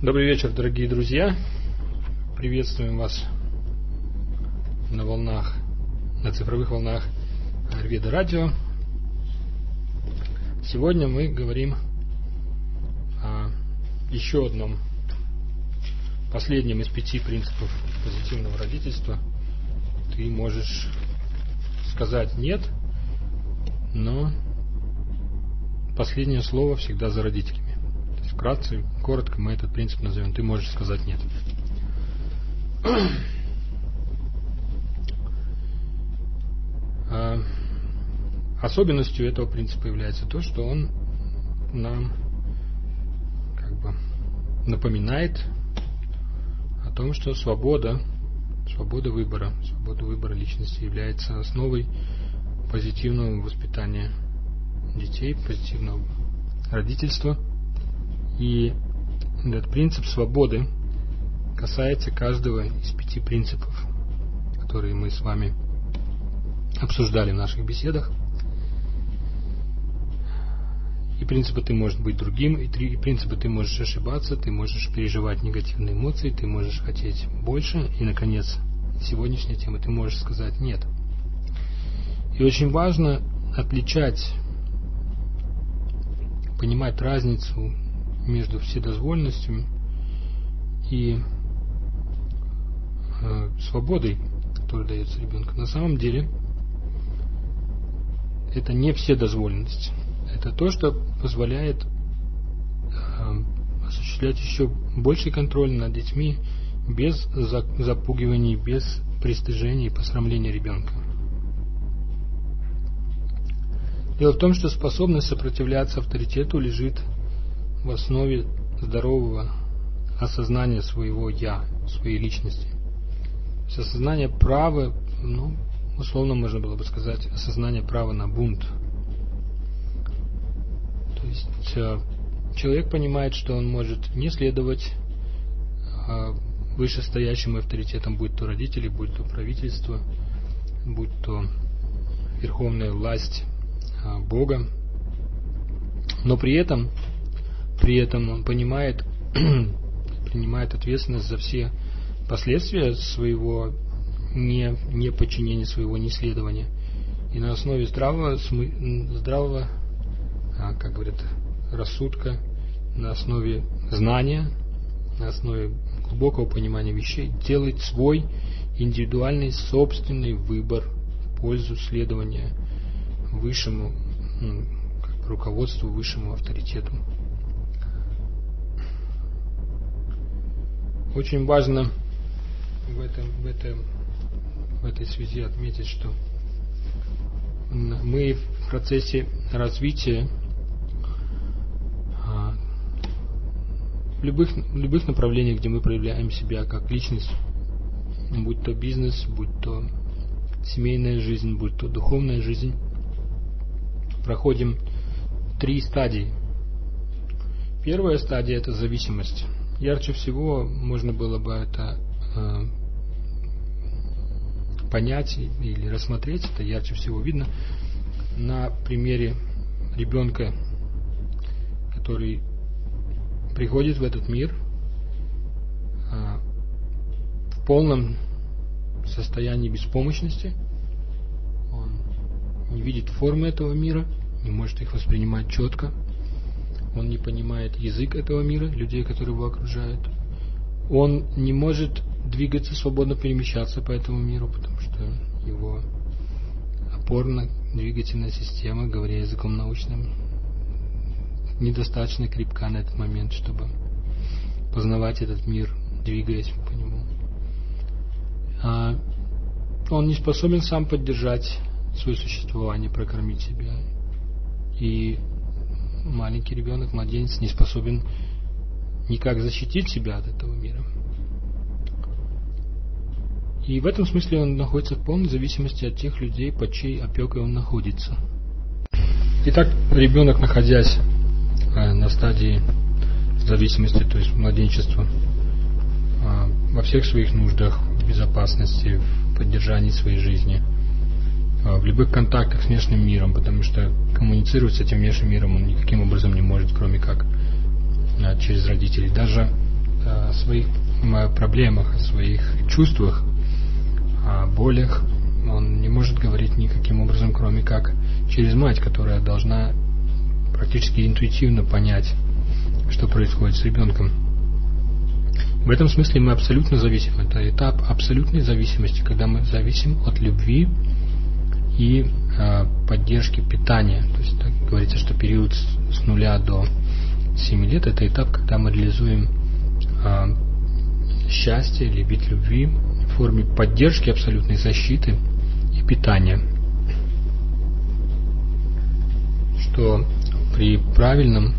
Добрый вечер, дорогие друзья. Приветствуем вас на волнах, на цифровых волнах Аюрведа Радио. Сегодня мы говорим о еще одном, последнем из 5 принципов позитивного родительства. Ты можешь сказать «нет», но последнее слово всегда за родителями. Вкратце, коротко мы этот принцип назовем. Ты можешь сказать «нет». Особенностью этого принципа является то, что он нам напоминает о том, что свобода выбора личности является основой позитивного воспитания детей, позитивного родительства. И этот принцип свободы касается каждого из 5 принципов, которые мы с вами обсуждали в наших беседах. И принципы «ты можешь быть другим», и принципы «ты можешь ошибаться», «ты можешь переживать негативные эмоции», «ты можешь хотеть больше», и, наконец, сегодняшняя тема «ты можешь сказать нет». И очень важно отличать, понимать разницу между вседозволенностью и свободой, которая дается ребенку. На самом деле это не вседозволенность. Это то, что позволяет осуществлять еще больший контроль над детьми без запугиваний, без пристыжения и посрамления ребенка. Дело в том, что способность сопротивляться авторитету лежит в основе здорового осознания своего «я», своей личности. То есть осознание права, условно можно было бы сказать, осознание права на бунт. То есть человек понимает, что он может не следовать вышестоящим авторитетам, будь то родители, будь то правительство, будь то верховная власть Бога, но при этом он принимает ответственность за все последствия своего неподчинения, своего неследования. И на основе здравого, как говорят, рассудка, на основе знания, на основе глубокого понимания вещей делает свой индивидуальный собственный выбор в пользу следования высшему руководству, высшему авторитету. Очень важно в этой связи отметить, что мы в процессе развития в любых направлениях, где мы проявляем себя как личность, будь то бизнес, будь то семейная жизнь, будь то духовная жизнь, проходим 3 стадии. Первая стадия – это зависимость. Ярче всего можно было бы это понять или рассмотреть, это ярче всего видно на примере ребенка, который приходит в этот мир в полном состоянии беспомощности. Он не видит формы этого мира, не может их воспринимать четко. Он не понимает язык этого мира, людей, которые его окружают. Он не может двигаться, свободно перемещаться по этому миру, потому что его опорно-двигательная система, говоря языком научным, недостаточно крепка на этот момент, чтобы познавать этот мир, двигаясь по нему. Он не способен сам поддержать свое существование, прокормить себя. И маленький ребенок, младенец, не способен никак защитить себя от этого мира. И в этом смысле он находится в полной зависимости от тех людей, под чьей опекой он находится. Итак, ребенок, находясь на стадии зависимости, то есть младенчества, во всех своих нуждах, в безопасности, в поддержании своей жизни, в любых контактах с внешним миром, потому что коммуницировать с этим внешним миром он никаким образом не может, кроме как через родителей. Даже о своих проблемах, о своих чувствах, о болях он не может говорить никаким образом, кроме как через мать, которая должна практически интуитивно понять, что происходит с ребенком. В этом смысле мы абсолютно зависим. Это этап абсолютной зависимости, когда мы зависим от любви и поддержки питания. То есть так говорится, что период с 0 до 7 лет это этап, когда мы реализуем счастье или вид любви в форме поддержки, абсолютной защиты и питания. Что при правильном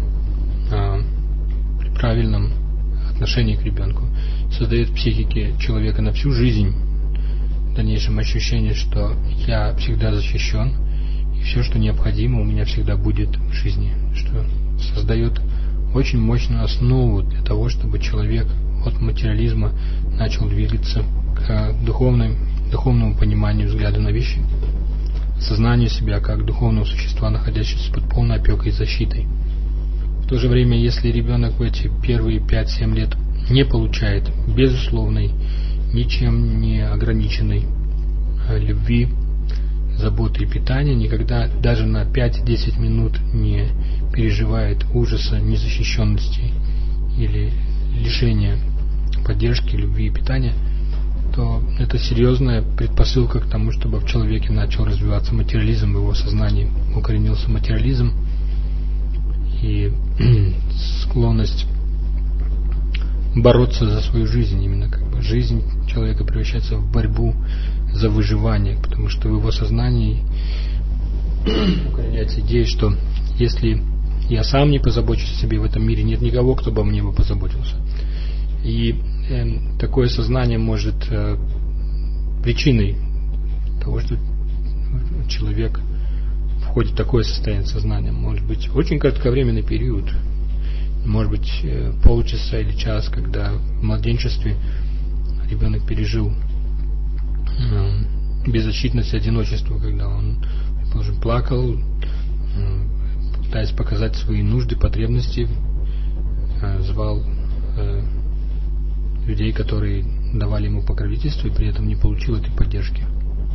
отношении к ребенку создает в психике человека на всю жизнь в дальнейшем ощущение, что я всегда защищен, и все, что необходимо, у меня всегда будет в жизни, что создает очень мощную основу для того, чтобы человек от материализма начал двигаться к духовному пониманию, взгляду на вещи, сознанию себя как духовного существа, находящегося под полной опекой и защитой. В то же время, если ребенок в эти первые 5-7 лет не получает безусловной, ничем не ограниченной любви, заботы и питания, никогда даже на 5-10 минут не переживает ужаса, незащищенности или лишения поддержки, любви и питания, то это серьезная предпосылка к тому, чтобы в человеке начал развиваться материализм, в его сознании укоренился материализм и склонность бороться за свою жизнь. Именно как бы жизнь человека превращается в борьбу за выживание, потому что в его сознании укореняется идея, что если я сам не позабочусь о себе в этом мире, нет никого, кто бы о мне позаботился. И такое сознание может причиной того, что человек входит в такое состояние сознания, может быть очень кратковременный период, может быть полчаса или час, когда в младенчестве ребенок пережил беззащитность и одиночество, когда он, предположим, плакал, пытаясь показать свои нужды, потребности, звал людей, которые давали ему покровительство, и при этом не получил этой поддержки.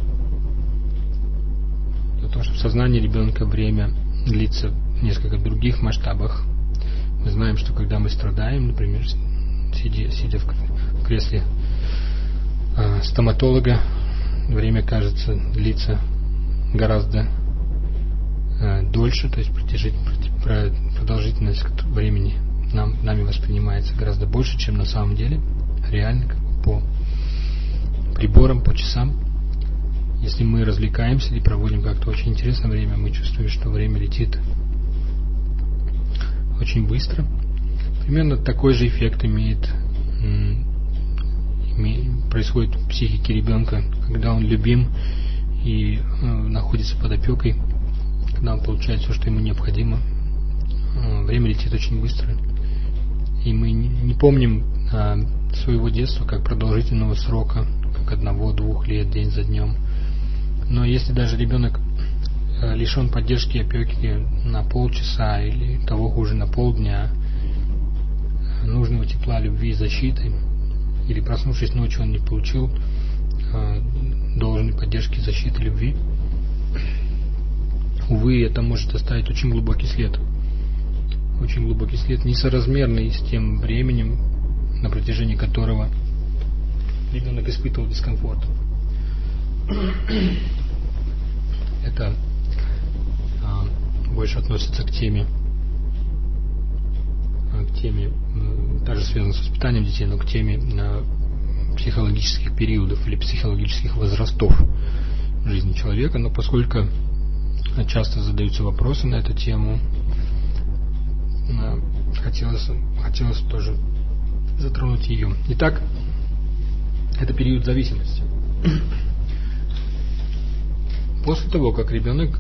Для того, чтобы в сознании ребенка время длится в несколько других масштабах. Мы знаем, что когда мы страдаем, например, сидя в кресле стоматолога, время, кажется, длится гораздо дольше, то есть продолжительность времени нами воспринимается гораздо больше, чем на самом деле, реально, как бы по приборам, по часам. Если мы развлекаемся или проводим как-то очень интересное время, мы чувствуем, что время летит очень быстро. Примерно такой же эффект происходит в психике ребенка, когда он любим и находится под опекой, когда он получает все, что ему необходимо. Время летит очень быстро. И мы не помним своего детства как продолжительного срока, как 1-2 лет, день за днем. Но если даже ребенок лишен поддержки и опеки на полчаса или того хуже на полдня, нужного тепла, любви и защиты, или проснувшись ночью он не получил должной поддержки, защиты, любви, увы, это может оставить очень глубокий след. Очень глубокий след, несоразмерный с тем временем, на протяжении которого ребенок испытывал дискомфорт. Это больше относится к теме также связано с воспитанием детей, но к теме психологических периодов или психологических возрастов в жизни человека. Но поскольку часто задаются вопросы на эту тему, хотелось тоже затронуть ее. Итак, это период зависимости. После того, как ребенок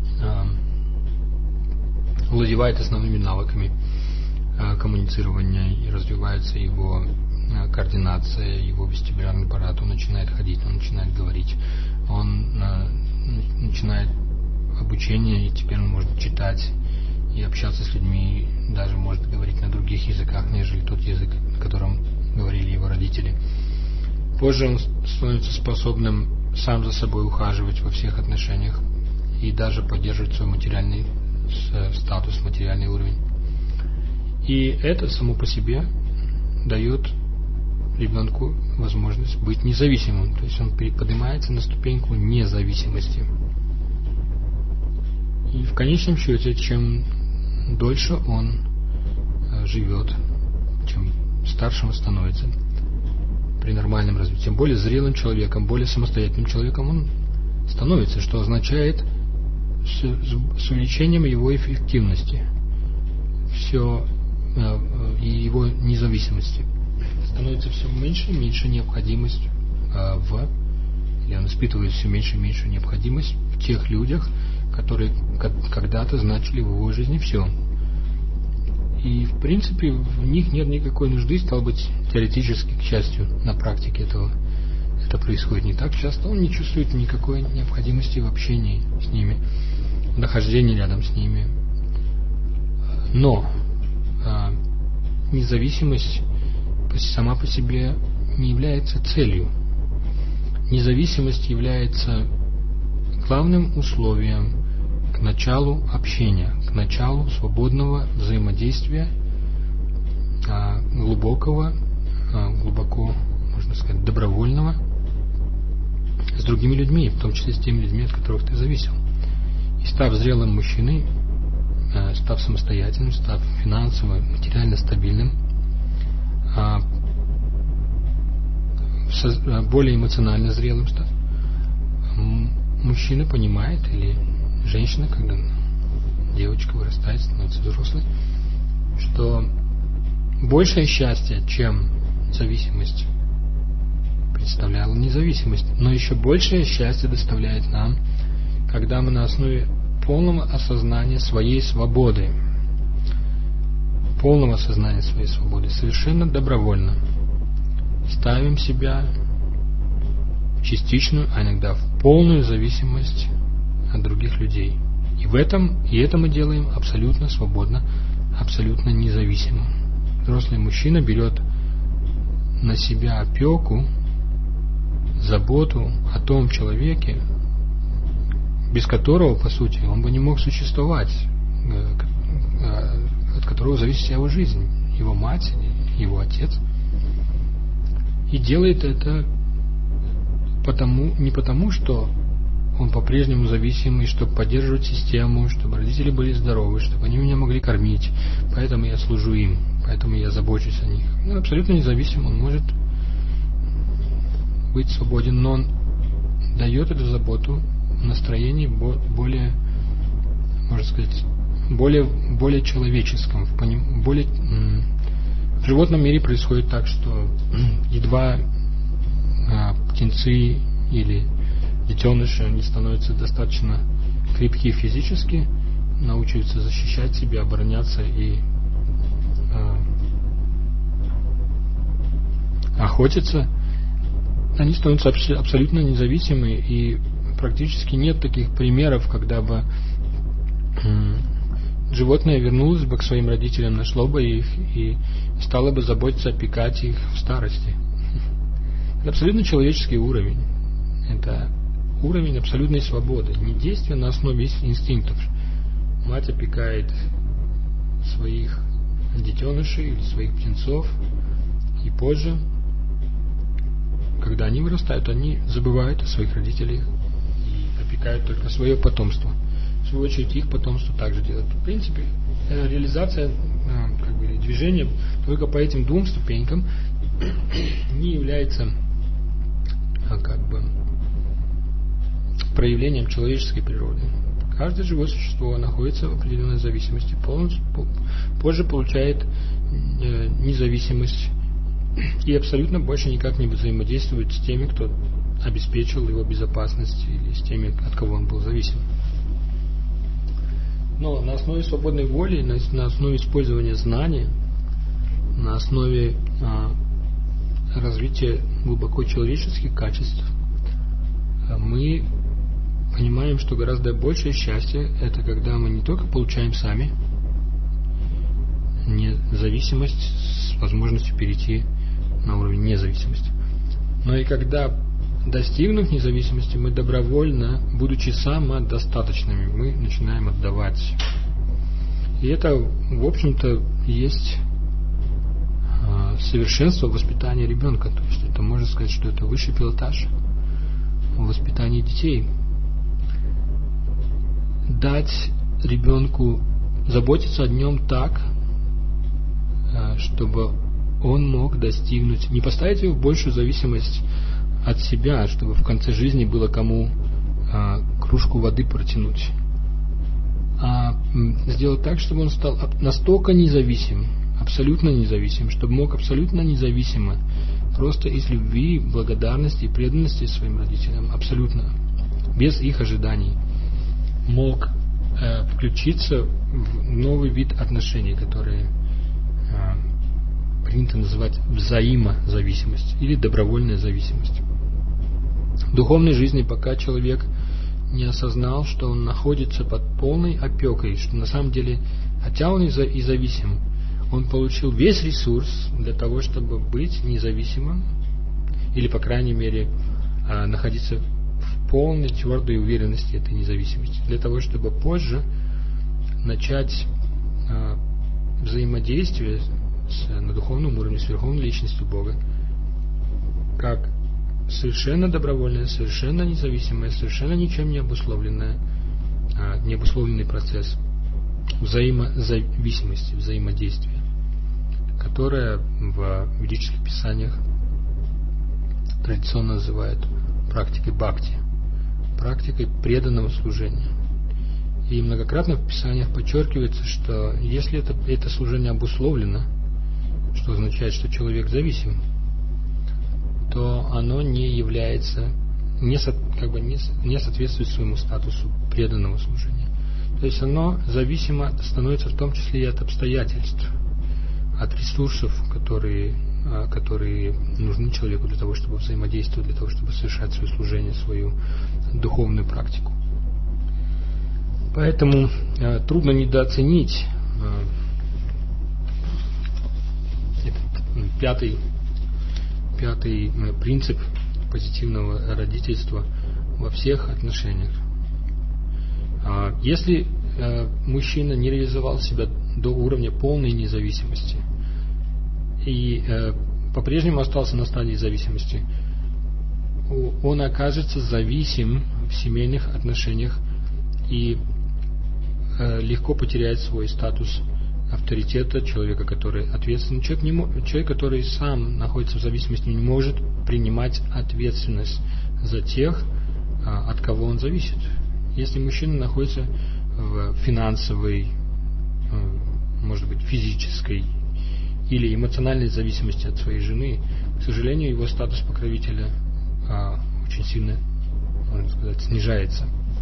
владевает основными навыками коммуницирования и развивается его координация, его вестибулярный аппарат, он начинает ходить, он начинает говорить, он начинает обучение, и теперь он может читать и общаться с людьми, даже может говорить на других языках, нежели тот язык, на котором позже он становится способным сам за собой ухаживать во всех отношениях и даже поддерживать свой материальный статус, материальный уровень. И это само по себе дает ребенку возможность быть независимым. То есть он поднимается на ступеньку независимости. И в конечном счете, чем дольше он живет, чем старше он становится при нормальном развитии, тем более зрелым человеком, более самостоятельным человеком он становится, что означает с увеличением его эффективности и его независимости становится все меньше и меньше необходимость или он испытывает все меньше и меньшую необходимость в тех людях, которые когда-то значили в его жизни все. И в принципе в них нет никакой нужды, стало быть, теоретически, к счастью, на практике это происходит не так часто. Он не чувствует никакой необходимости в общении с ними, в нахождении рядом с ними. Но независимость сама по себе не является целью. Независимость является главным условием к началу общения, к началу свободного взаимодействия, глубоко, можно сказать, добровольного с другими людьми, в том числе с теми людьми, от которых ты зависел. И став зрелым мужчиной, став самостоятельным, став финансово, материально стабильным, более эмоционально зрелым став, мужчина понимает, или женщина, когда девочка вырастает, становится взрослой, что большее счастье, чем зависимость, представляла независимость, но еще большее счастье доставляет нам, когда мы на основе полного осознания своей свободы, совершенно добровольно ставим себя в частичную, а иногда в полную зависимость от других людей. И это мы делаем абсолютно свободно, абсолютно независимо. Взрослый мужчина берет на себя опеку, заботу о том человеке, без которого, по сути, он бы не мог существовать, от которого зависит вся его жизнь, его мать, его отец. И делает это не потому, что он по-прежнему зависимый, чтобы поддерживать систему, чтобы родители были здоровы, чтобы они меня могли кормить, поэтому я служу им, поэтому я забочусь о них. Он абсолютно независим, он может быть свободен, но он дает эту заботу в настроении более, можно сказать, более человеческом. В животном мире происходит так, что едва птенцы или детеныши, они становятся достаточно крепкие физически, научаются защищать себя, обороняться и охотиться, они становятся абсолютно независимы, и практически нет таких примеров, когда бы животное вернулось бы к своим родителям, нашло бы их и стало бы заботиться, опекать их в старости. Это абсолютно человеческий уровень. Это уровень абсолютной свободы, не действия на основе инстинктов. Мать опекает своих детенышей или своих птенцов, и позже, когда они вырастают, они забывают о своих родителях и опекают только свое потомство. В свою очередь, их потомство также делает. В принципе, реализация движения только по этим двум ступенькам не является проявлением человеческой природы. Каждое живое существо находится в определенной зависимости, позже получает независимость и абсолютно больше никак не взаимодействует с теми, кто обеспечил его безопасность, или с теми, от кого он был зависим. Но на основе свободной воли, на основе использования знания, на основе развития глубоко человеческих качеств, мы понимаем, что гораздо большее счастье — это когда мы не только получаем сами независимость с возможностью перейти на уровень независимости, Но и когда, достигнув независимости, мы добровольно, будучи самодостаточными, мы начинаем отдавать. И это, в общем-то, есть совершенство воспитания ребенка. То есть это можно сказать, что это высший пилотаж в воспитании детей. Дать ребенку заботиться о нем так, чтобы он мог достигнуть, не поставить его в большую зависимость от себя, чтобы в конце жизни было кому кружку воды протянуть, а сделать так, чтобы он стал настолько независим, абсолютно независим, чтобы мог абсолютно независимо, просто из любви, благодарности и преданности своим родителям, абсолютно, без их ожиданий, мог включиться в новый вид отношений, которые принято называть взаимозависимость или добровольная зависимость. В духовной жизни, пока человек не осознал, что он находится под полной опекой, что на самом деле, хотя он и зависим, он получил весь ресурс для того, чтобы быть независимым, или, по крайней мере, находиться в полной твердой уверенности этой независимости, для того, чтобы позже начать взаимодействие на духовном уровне с Верховной Личностью Бога, как совершенно добровольное, совершенно независимое, совершенно ничем не обусловленное, необусловленный процесс взаимозависимости, взаимодействия, которое в ведических писаниях традиционно называют практикой бхакти, практикой преданного служения. И многократно в писаниях подчеркивается, что если это служение обусловлено, что означает, что человек зависим, то оно не является, не соответствует своему статусу преданного служения. То есть оно зависимо становится в том числе и от обстоятельств, от ресурсов, которые нужны человеку для того, чтобы взаимодействовать, для того, чтобы совершать свое служение, свою духовную практику. Поэтому трудно недооценить этот пятый принцип позитивного родительства во всех отношениях. Если мужчина не реализовал себя до уровня полной независимости и по-прежнему остался на стадии зависимости, он окажется зависим в семейных отношениях и легко потеряет свой статус авторитета, человека, который ответственный. Человек, который сам находится в зависимости, не может принимать ответственность за тех, от кого он зависит. Если мужчина находится в финансовой, может быть, физической или эмоциональной зависимости от своей жены, к сожалению, его статус покровителя очень сильно, можно сказать, снижается.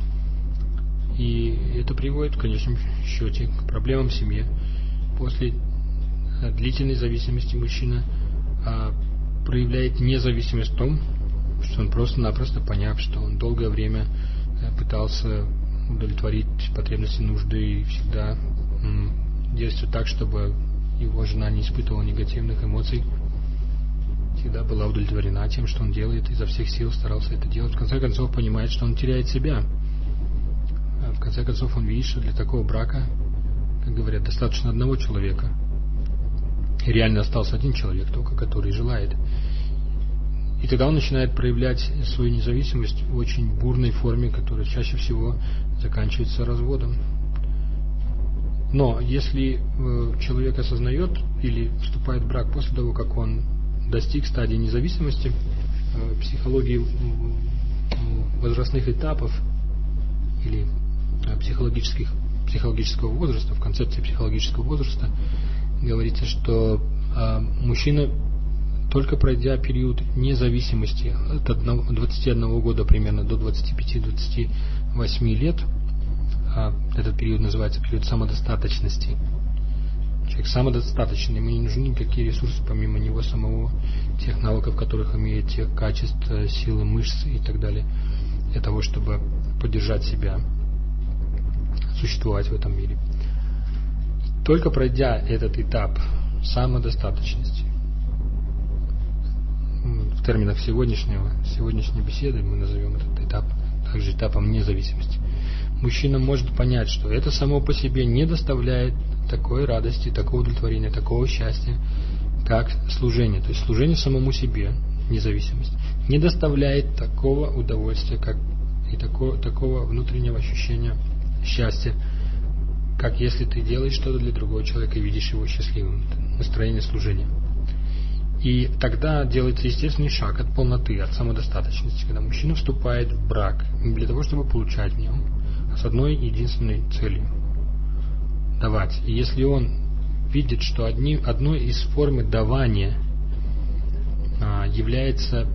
И это приводит в конечном счете к проблемам в семье. После длительной зависимости мужчина проявляет независимость в том, что он просто-напросто, поняв, что он долгое время пытался удовлетворить потребности, нужды и всегда действовать так, чтобы его жена не испытывала негативных эмоций, всегда была удовлетворена тем, что он делает, изо всех сил старался это делать. В конце концов понимает, что он теряет себя. В конце концов он видит, что для такого брака, как говорят, достаточно одного человека. И реально остался один человек, только который желает. И тогда он начинает проявлять свою независимость в очень бурной форме, которая чаще всего заканчивается разводом. Но если человек осознает или вступает в брак после того, как он достиг стадии независимости, психологии возрастных этапов или психологического возраста, в концепции психологического возраста говорится, что мужчина, только пройдя период независимости от 21 года примерно до 25-28 лет, этот период называется период самодостаточности. Человек самодостаточный, ему не нужны никакие ресурсы помимо него самого, тех навыков, которых имеет, тех качеств, силы, мышц и так далее, для того, чтобы поддержать себя, существовать в этом мире. Только пройдя этот этап самодостаточности, терминах сегодняшней беседы мы назовем этот этап также этапом независимости. Мужчина может понять, что это само по себе не доставляет такой радости, такого удовлетворения, такого счастья, как служение. То есть служение самому себе, независимость, не доставляет такого удовольствия, как и такого внутреннего ощущения счастья, как если ты делаешь что-то для другого человека и видишь его счастливым. Это настроение служения. И тогда делается естественный шаг от полноты, от самодостаточности, когда мужчина вступает в брак не для того, чтобы получать в нем, а с одной единственной целью – давать. И если он видит, что одной из формы давания является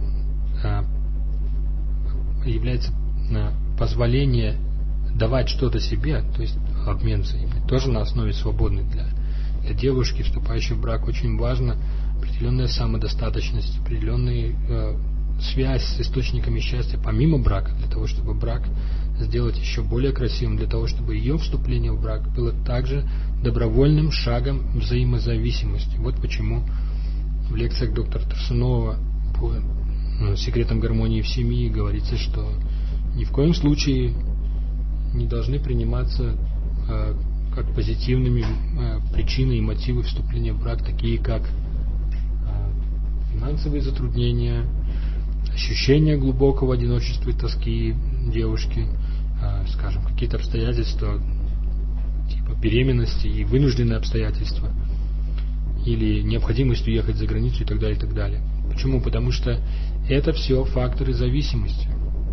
позволение давать что-то себе, то есть обмен взаимный, тоже на основе свободной для девушки, вступающей в брак, очень важно определенная самодостаточность, определенная связь с источниками счастья помимо брака, для того, чтобы брак сделать еще более красивым, для того, чтобы ее вступление в брак было также добровольным шагом взаимозависимости. Вот почему в лекциях доктора Тарсунова по секретам гармонии в семье говорится, что ни в коем случае не должны приниматься как позитивными причины и мотивы вступления в брак, такие как финансовые затруднения, ощущение глубокого одиночества и тоски девушки, скажем, какие-то обстоятельства типа беременности и вынужденные обстоятельства, или необходимость уехать за границу и так далее, и так далее. Почему? Потому что это все факторы зависимости.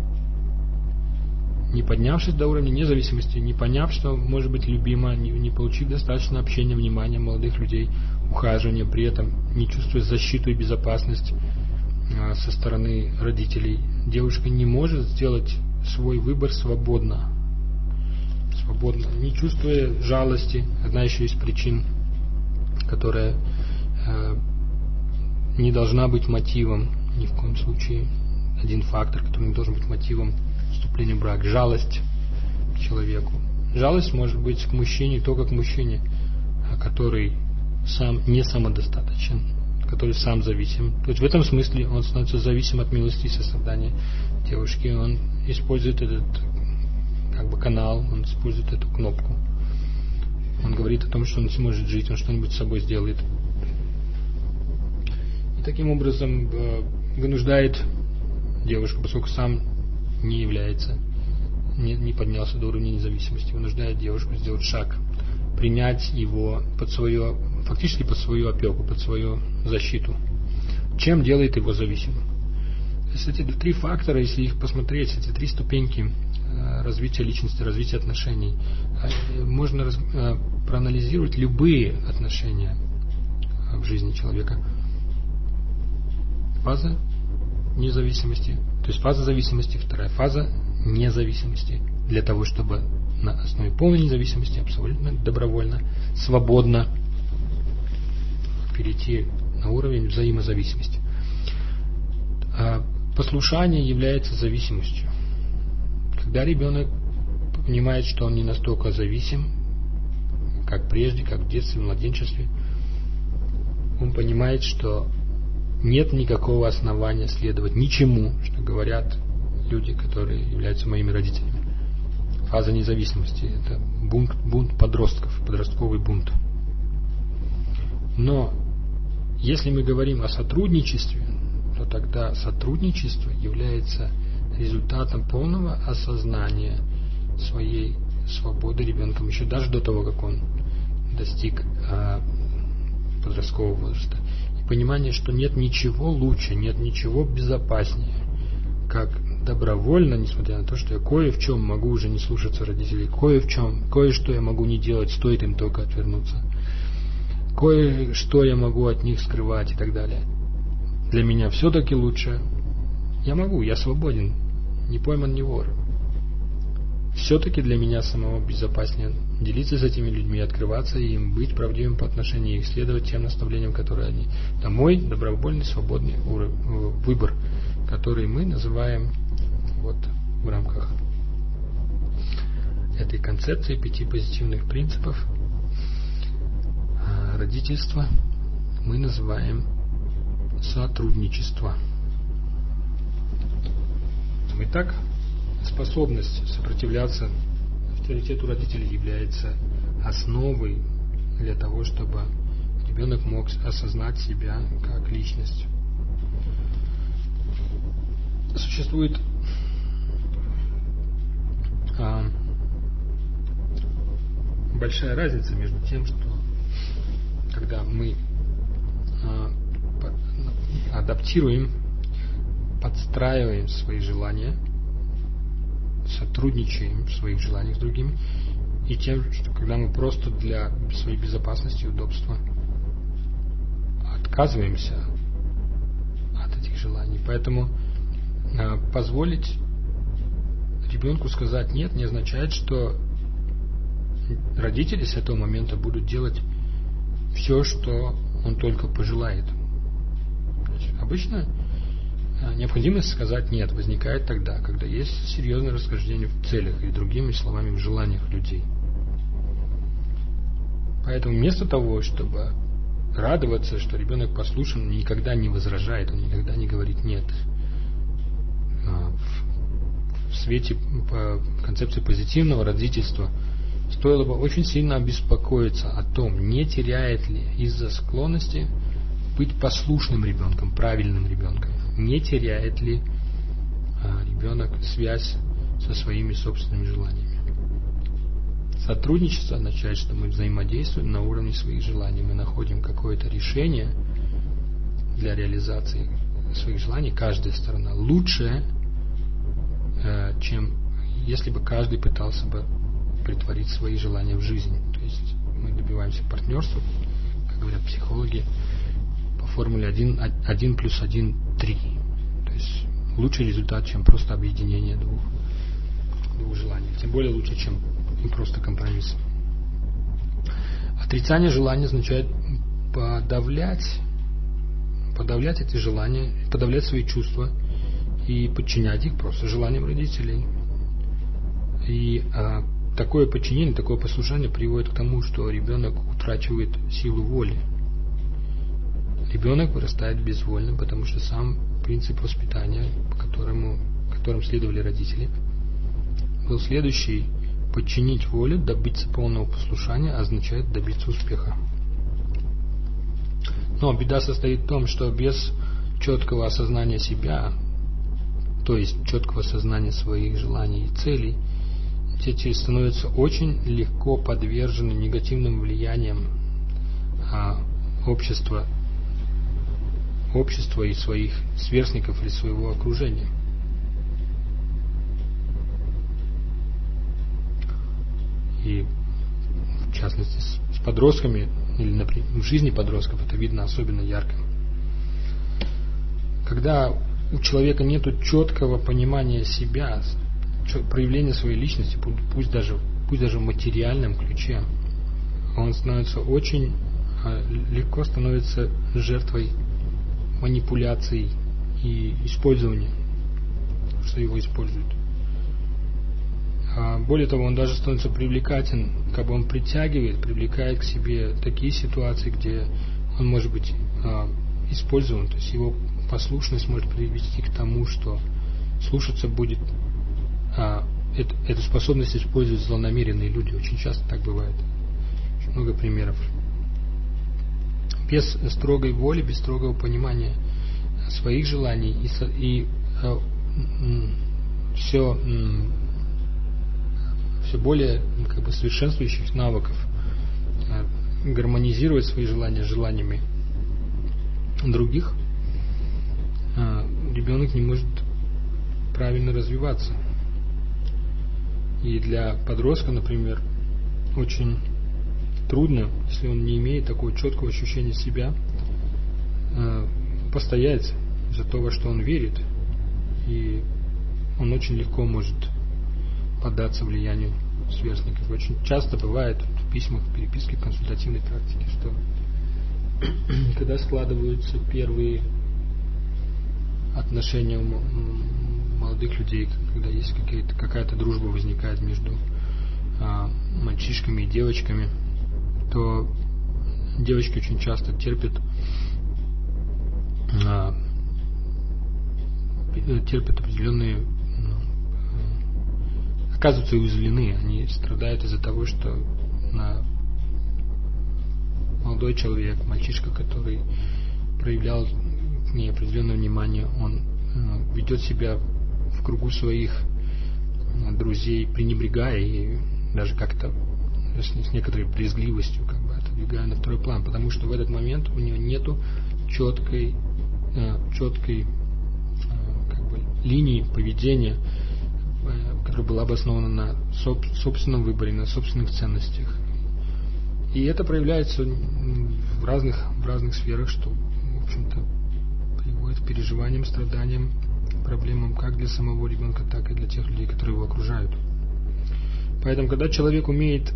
Не поднявшись до уровня независимости, не поняв, что может быть любима, не получив достаточно общения, внимания молодых людей, ухаживания, при этом не чувствуя защиту и безопасность со стороны родителей, девушка не может сделать свой выбор свободно, не чувствуя жалости. Одна еще из причин, которая не должна быть мотивом, ни в коем случае, один фактор, который не должен быть мотивом вступления в брак, жалость к человеку. Жалость может быть к мужчине только к мужчине, который сам не самодостаточен, который сам зависим. То есть в этом смысле он становится зависим от милости и сострадания девушки. Он использует этот канал, он использует эту кнопку. Он говорит о том, что он не сможет жить, он что-нибудь с собой сделает. И таким образом вынуждает девушку, поскольку сам не является, не поднялся до уровня независимости, вынуждает девушку сделать шаг, принять его фактически под свою опеку, под свою защиту. Чем делает его зависимым? То есть эти три фактора, если их посмотреть, эти три ступеньки развития личности, развития отношений, можно проанализировать любые отношения в жизни человека. Фаза независимости, то есть фаза зависимости, вторая фаза независимости, для того, чтобы на основе полной независимости, абсолютно добровольно, свободно перейти на уровень взаимозависимости. Послушание является зависимостью. Когда ребенок понимает, что он не настолько зависим, как прежде, как в детстве, в младенчестве, он понимает, что нет никакого основания следовать ничему, что говорят люди, которые являются моими родителями. Фаза независимости – это бунт подростков, подростковый бунт. Но если мы говорим о сотрудничестве, то тогда сотрудничество является результатом полного осознания своей свободы ребенком, еще даже до того, как он достиг подросткового возраста. И понимание, что нет ничего лучше, нет ничего безопаснее, как добровольно, несмотря на то, что я кое в чем могу уже не слушаться родителей, кое-что я могу не делать, стоит им только отвернуться, кое-что я могу от них скрывать и так далее. Для меня все-таки лучше. Я свободен, не пойман, не вор. Все-таки для меня самого безопаснее делиться с этими людьми, открываться им, быть правдивым по отношению их, следовать тем наставлениям, которые они. Это мой добровольный, свободный выбор, который мы называем в рамках этой концепции 5 позитивных принципов родительства мы называем сотрудничество. Итак, способность сопротивляться авторитету родителей является основой для того, чтобы ребенок мог осознать себя как личность. Существует большая разница между тем, что когда мы адаптируем, подстраиваем свои желания, сотрудничаем в своих желаниях с другими, и тем, что когда мы просто для своей безопасности и удобства отказываемся от этих желаний. Поэтому позволить ребенку сказать «нет» не означает, что родители с этого момента будут делать все, что он только пожелает. Обычно необходимость сказать «нет» возникает тогда, когда есть серьезное расхождение в целях и, другими словами, в желаниях людей. Поэтому вместо того, чтобы радоваться, что ребенок послушен, он никогда не возражает, он никогда не говорит «нет». В свете концепции позитивного родительства стоило бы очень сильно обеспокоиться о том, не теряет ли из-за склонности быть послушным ребенком, правильным ребенком, не теряет ли ребенок связь со своими собственными желаниями. Сотрудничество означает, что мы взаимодействуем на уровне своих желаний, мы находим какое-то решение для реализации своих желаний, каждая сторона лучшее, чем если бы каждый пытался бы претворить свои желания в жизнь. То есть мы добиваемся партнерства, как говорят психологи, по формуле 1 плюс 1 – 3. То есть лучший результат, чем просто объединение двух желаний. Тем более лучше, чем просто компромисс. Отрицание желания означает подавлять эти желания, подавлять свои чувства и подчинять их просто желаниям родителей. И такое подчинение, такое послушание приводит к тому, что ребенок утрачивает силу воли. Ребенок вырастает безвольным, потому что сам принцип воспитания, которым следовали родители, был следующий: подчинить волю, добиться полного послушания означает добиться успеха. Но беда состоит в том, что без четкого осознания себя, то есть четкого осознания своих желаний и целей, дети становятся очень легко подвержены негативным влияниям общества и своих сверстников или своего окружения. И в частности с подростками, или например, в жизни подростков это видно особенно ярко. Когда у человека нет четкого понимания себя, проявления своей личности, пусть даже в материальном ключе, он становится очень легко становится жертвой манипуляций и использования, что его используют. Более того, он даже становится привлекателен, как бы он привлекает к себе такие ситуации, где он может быть использован, то есть его послушность может привести к тому, что слушаться будет, эту способность используют злонамеренные люди. Очень часто так бывает. Очень много примеров. Без строгой воли, без строгого понимания своих желаний и все более совершенствующих навыков гармонизировать свои желания с желаниями других, ребенок не может правильно развиваться. И для подростка, например, очень трудно, если он не имеет такого четкого ощущения себя, постоять за то, во что он верит, и он очень легко может поддаться влиянию сверстников. Очень часто бывает в письмах, в переписке, в консультативной практике, что когда складываются первые отношения у молодых людей, когда есть какая-то дружба возникает между мальчишками и девочками, то девочки очень часто терпят определенные оказываются уязвлены, они страдают из-за того, что молодой человек, мальчишка, который проявлял к ней определенное внимание, он ведет себя в кругу своих друзей, пренебрегая и даже как-то с некоторой брезгливостью отодвигая на второй план, потому что в этот момент у него нету четкой линии поведения, которая была бы основана на собственном выборе, на собственных ценностях. И это проявляется в разных сферах, что, в общем-то, приводит к переживаниям, страданиям, проблемам как для самого ребенка, так и для тех людей, которые его окружают. Поэтому, когда человек умеет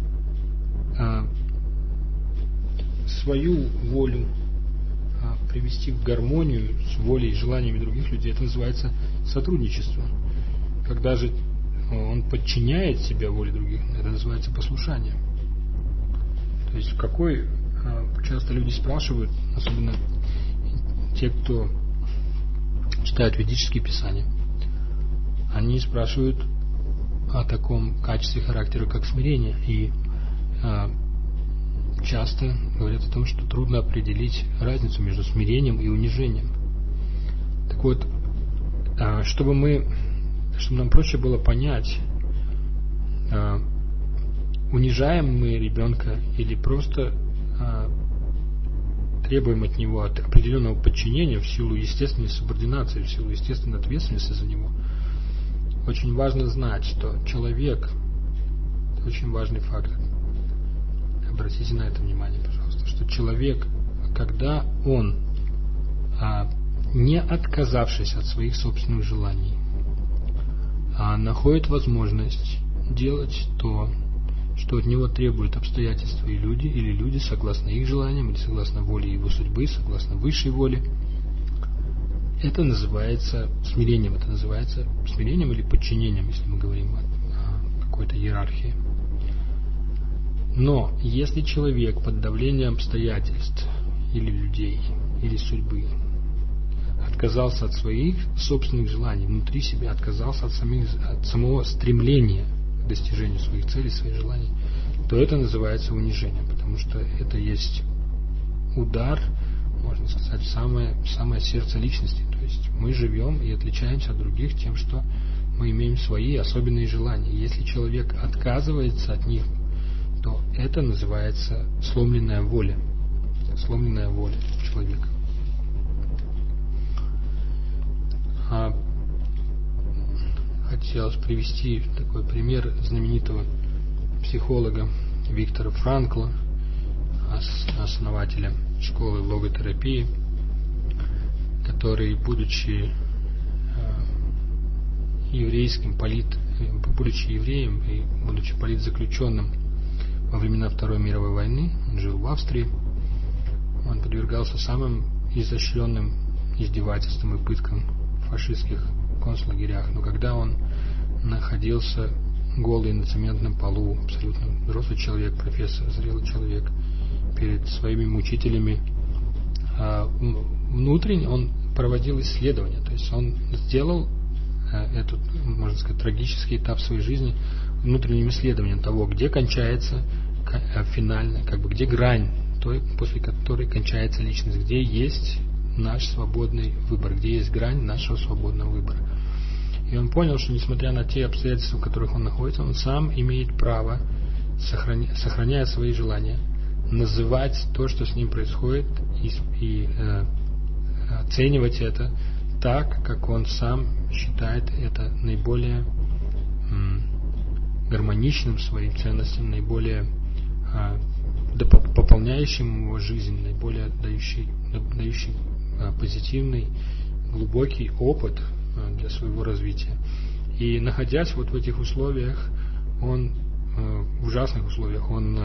свою волю привести в гармонию с волей и желаниями других людей, это называется сотрудничество. Когда же он подчиняет себя воле других, это называется послушание. То есть часто люди спрашивают, особенно те, кто читают ведические писания, они спрашивают о таком качестве характера, как смирение, и часто говорят о том, что трудно определить разницу между смирением и унижением. Так вот, чтобы нам проще было понять, унижаем мы ребенка или просто требуем от него определенного подчинения в силу естественной субординации, в силу естественной ответственности за него. Очень важно знать, что человек, это очень важный фактор, обратите на это внимание, пожалуйста, что человек, когда он, не отказавшись от своих собственных желаний, находит возможность делать то, что от него требуют обстоятельства и люди, или люди согласно их желаниям, или согласно воле его судьбы, согласно высшей воле, это называется смирением. Это называется смирением или подчинением, если мы говорим о какой-то иерархии. Но если человек под давлением обстоятельств или людей, или судьбы отказался от своих собственных желаний внутри себя, отказался от самого стремления к достижению своих целей, своих желаний, то это называется унижением, потому что это есть удар, можно сказать, в самое сердце личности. То есть мы живем и отличаемся от других тем, что мы имеем свои особенные желания. Если человек отказывается от них, то это называется сломленная воля. Сломленная воля человека. Хотелось привести такой пример знаменитого психолога Виктора Франкла, основателя школы логотерапии, который, будучи будучи евреем и будучи политзаключенным во времена Второй мировой войны, он жил в Австрии, он подвергался самым изощренным издевательствам и пыткам в фашистских концлагерях. Но когда он находился голый на цементном полу, абсолютно взрослый человек, профессор, зрелый человек, перед своими мучителями, внутренне он проводил исследования. То есть он сделал этот, можно сказать, трагический этап своей жизни внутренним исследованием того, где кончается финально, где грань той, после которой кончается личность, где есть наш свободный выбор, где есть грань нашего свободного выбора. И он понял, что несмотря на те обстоятельства, в которых он находится, он сам имеет право, сохраняя свои желания, называть то, что с ним происходит, и оценивать это так, как он сам считает это наиболее гармоничным своим ценностям, наиболее пополняющим его жизнь, наиболее дающий позитивный, глубокий опыт для своего развития. И находясь вот в этих условиях, в ужасных условиях, он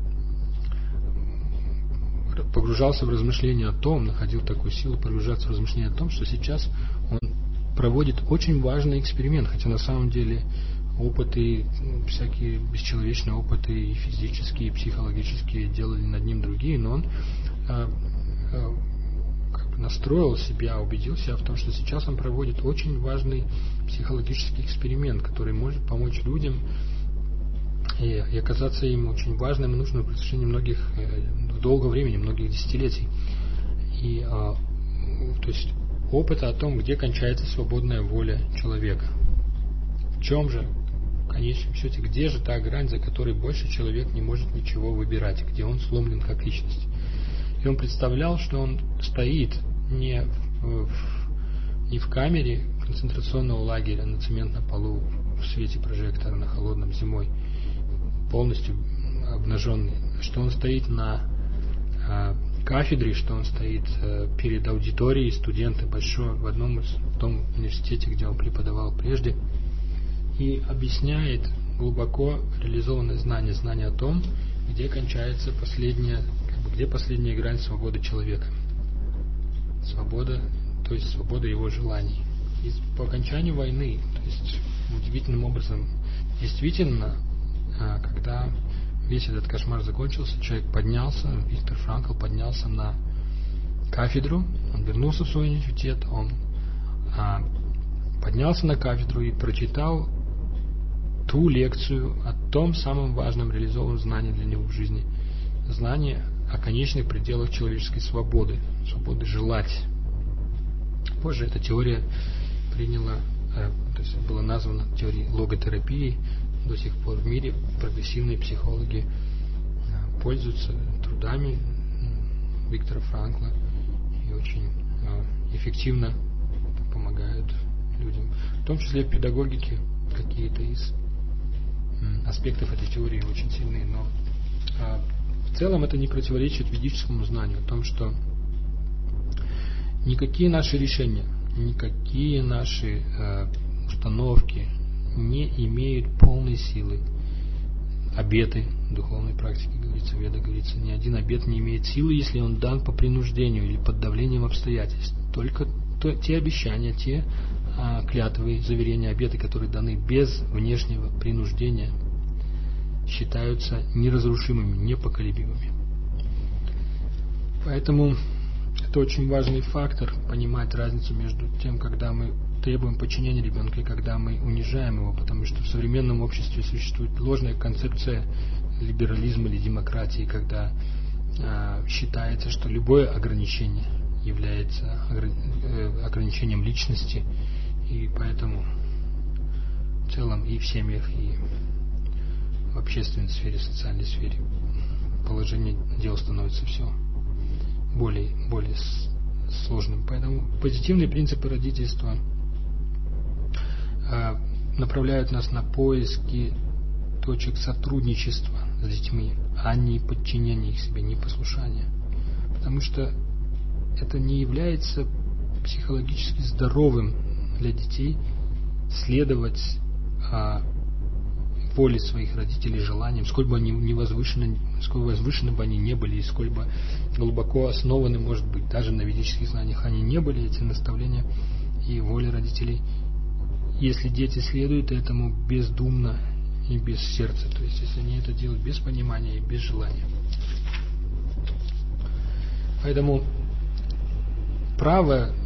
погружался в размышления о том, находил такую силу погружаться в размышления о том, что сейчас он проводит очень важный эксперимент, хотя на самом деле опыты, всякие бесчеловечные опыты, и физические, и психологические делали над ним другие, но он настроил себя, убедил себя в том, что сейчас он проводит очень важный психологический эксперимент, который может помочь людям и оказаться им очень важным и нужным в протяжении долгого времени, многих десятилетий. И то есть опыта о том, где кончается свободная воля человека. В чем же, в конечном счете, где же та грань, за которой больше человек не может ничего выбирать, где он сломлен как личность. И он представлял, что он стоит не в камере концентрационного лагеря на цементном полу в свете прожектора на холодном зимой, полностью обнаженный, что он стоит на кафедре, что он стоит перед аудиторией студенты большой в том университете, где он преподавал прежде, и объясняет глубоко реализованное знание о том, где кончается последняя грань свободы человека. Свобода, то есть свобода его желаний. И по окончании войны, то есть удивительным образом, действительно, когда весь этот кошмар закончился, человек поднялся, Виктор Франкл поднялся на кафедру, он вернулся в свой университет, он поднялся на кафедру и прочитал ту лекцию о том самом важном реализованном знании для него в жизни. Знание о конечных пределах человеческой свободы, свободы желать. Позже эта теория то есть была названа теорией логотерапии. До сих пор в мире прогрессивные психологи пользуются трудами Виктора Франкла и очень эффективно помогают людям. В том числе в педагогике какие-то из аспектов этой теории очень сильные, но в целом это не противоречит ведическому знанию о том, что никакие наши решения, никакие наши установки не имеют полной силы. Обеты духовной практики, говорится, Веда говорится, ни один обет не имеет силы, если он дан по принуждению или под давлением обстоятельств. Только те обещания, те клятвы, заверения, обеты, которые даны без внешнего принуждения, считаются неразрушимыми, непоколебимыми. Поэтому это очень важный фактор, понимать разницу между тем, когда мы требуем подчинения ребенка и когда мы унижаем его, потому что в современном обществе существует ложная концепция либерализма или демократии, когда считается, что любое ограничение является ограничением личности, и поэтому в целом и в семьях, и в общественной сфере, в социальной сфере положение дел становится все более сложным. Поэтому позитивные принципы родительства направляют нас на поиски точек сотрудничества с детьми, а не подчинения их себе, не послушания. Потому что это не является психологически здоровым для детей следовать воле своих родителей, желаниям, сколь бы они не возвышены, сколь возвышены бы они не были, и сколь бы глубоко основаны, может быть, даже на ведических знаниях они не были, эти наставления и воли родителей, если дети следуют этому бездумно и без сердца, то есть если они это делают без понимания и без желания. Поэтому право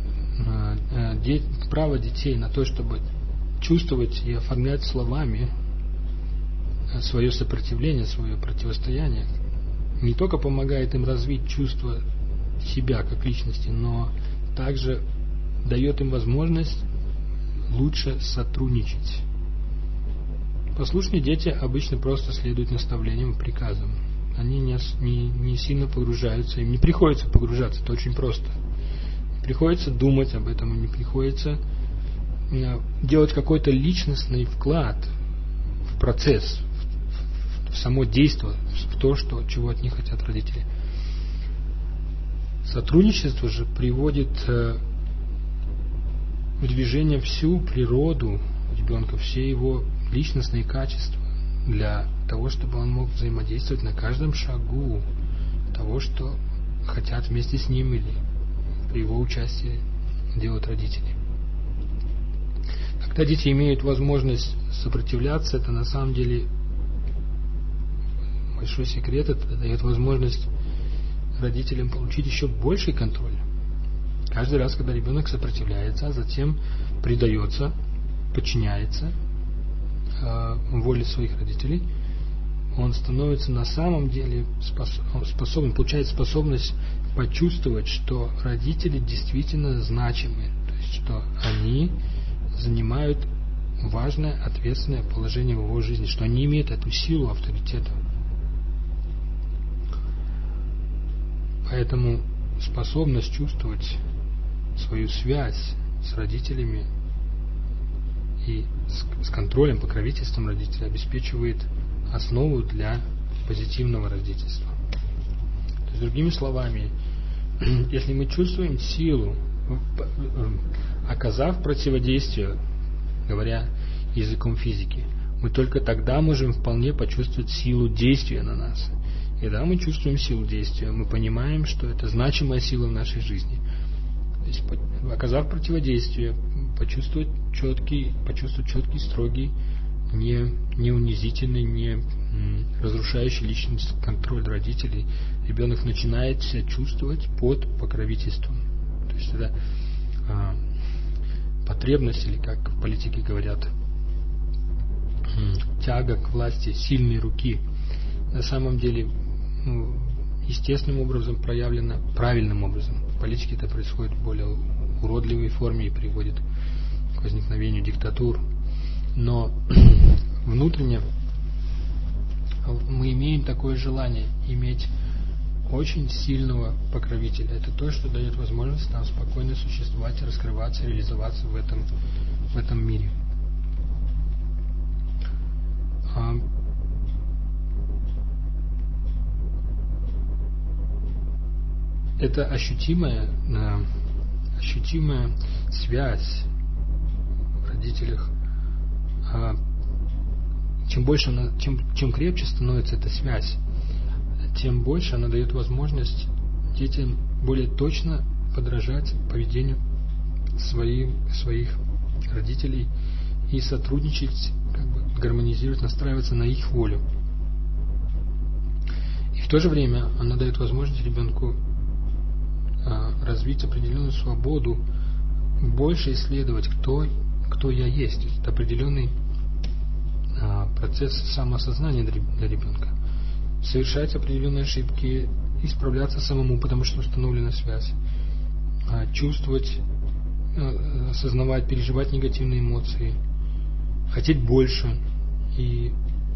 детей на то, чтобы чувствовать и оформлять словами свое сопротивление, свое противостояние, не только помогает им развить чувство себя как личности, но также дает им возможность лучше сотрудничать. Послушные дети обычно просто следуют наставлениям и приказам. Они не сильно погружаются, им не приходится погружаться, это очень просто. Не приходится думать об этом, не приходится делать какой-то личностный вклад в процесс, в само действие, в то, чего от них хотят родители. Сотрудничество же приводит в движение всю природу ребенка, все его личностные качества, для того, чтобы он мог взаимодействовать на каждом шагу того, что хотят вместе с ним или при его участии делать родители. Когда дети имеют возможность сопротивляться, это на самом деле большой секрет, это дает возможность родителям получить еще больший контроль. Каждый раз, когда ребенок сопротивляется, а затем предается, подчиняется воле своих родителей, он становится на самом деле способен, получает способность почувствовать, что родители действительно значимы, то есть что они занимают важное, ответственное положение в его жизни, что они имеют эту силу авторитета. Поэтому способность чувствовать свою связь с родителями и с контролем, покровительством родителей обеспечивает основу для позитивного родительства. То есть, другими словами, если мы чувствуем силу, оказав противодействие, говоря языком физики, мы только тогда можем вполне почувствовать силу действия на нас. И когда мы чувствуем силу действия, мы понимаем, что это значимая сила в нашей жизни. То есть, оказав противодействие, почувствовать четкий, строгий, не унизительный, не разрушающий личность контроль родителей, ребенок начинает себя чувствовать под покровительством. То есть это потребность, или как в политике говорят, тяга к власти сильной руки, на самом деле естественным образом проявлена правильным образом. В политике это происходит в более уродливой форме и приводит к возникновению диктатур. Но внутренне мы имеем такое желание иметь очень сильного покровителя. Это то, что дает возможность нам спокойно существовать, раскрываться, реализоваться в этом мире. Это ощутимая связь в родителях. Чем крепче становится эта связь, тем больше она дает возможность детям более точно подражать поведению своих родителей и сотрудничать, гармонизировать, настраиваться на их волю. И в то же время она дает возможность ребенку развить определенную свободу, больше исследовать, кто я есть. То есть это определенный процесс самоосознания для ребенка. Совершать определенные ошибки, исправляться самому, потому что установлена связь. Чувствовать, осознавать, переживать негативные эмоции, хотеть больше и,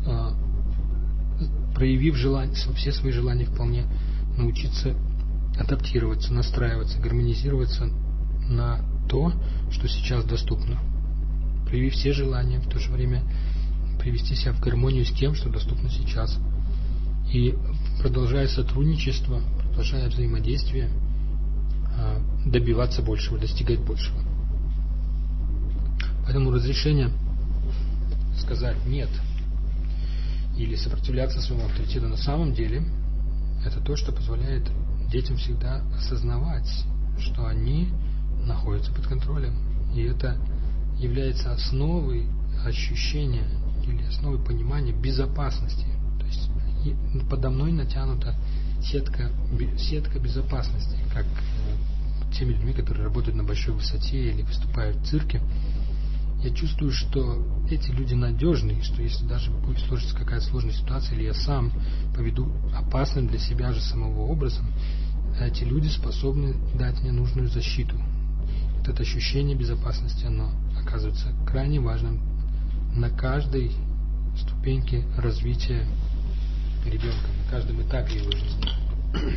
проявив все свои желания, вполне научиться адаптироваться, настраиваться, гармонизироваться на то, что сейчас доступно. Проявив все желания, в то же время привести себя в гармонию с тем, что доступно сейчас. И продолжая сотрудничество, продолжая взаимодействие, добиваться большего, достигать большего. Поэтому разрешение сказать «нет» или сопротивляться своему авторитету на самом деле это то, что позволяет детям всегда осознавать, что они находятся под контролем. И это является основой ощущения или основой понимания безопасности. То есть подо мной натянута сетка безопасности, как теми людьми, которые работают на большой высоте или выступают в цирке. Я чувствую, что эти люди надежные, что если даже будет сложиться какая-то сложная ситуация, или я сам поведу опасным для себя же самого образом, эти люди способны дать мне нужную защиту. Вот это ощущение безопасности, оно оказывается крайне важным на каждой ступеньке развития ребенка, на каждом этапе его жизни.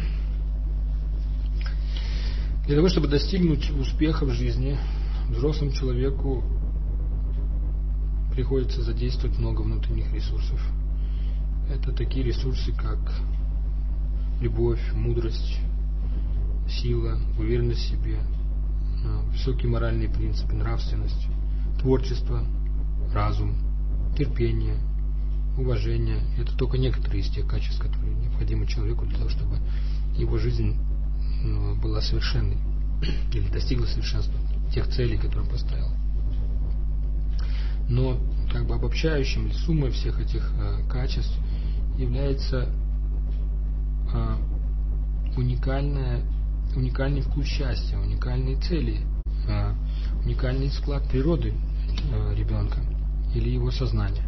Для того, чтобы достигнуть успеха в жизни, взрослому человеку приходится задействовать много внутренних ресурсов. Это такие ресурсы, как любовь, мудрость, сила, уверенность в себе, высокие моральные принципы, нравственность, творчество, разум, терпение, уважение. Это только некоторые из тех качеств, которые необходимы человеку для того, чтобы его жизнь была совершенной или достигла совершенства тех целей, которые он поставил. Но обобщающим или суммой всех этих качеств является уникальная уникальный вкус счастья, уникальные цели, уникальный склад природы ребенка или его сознания.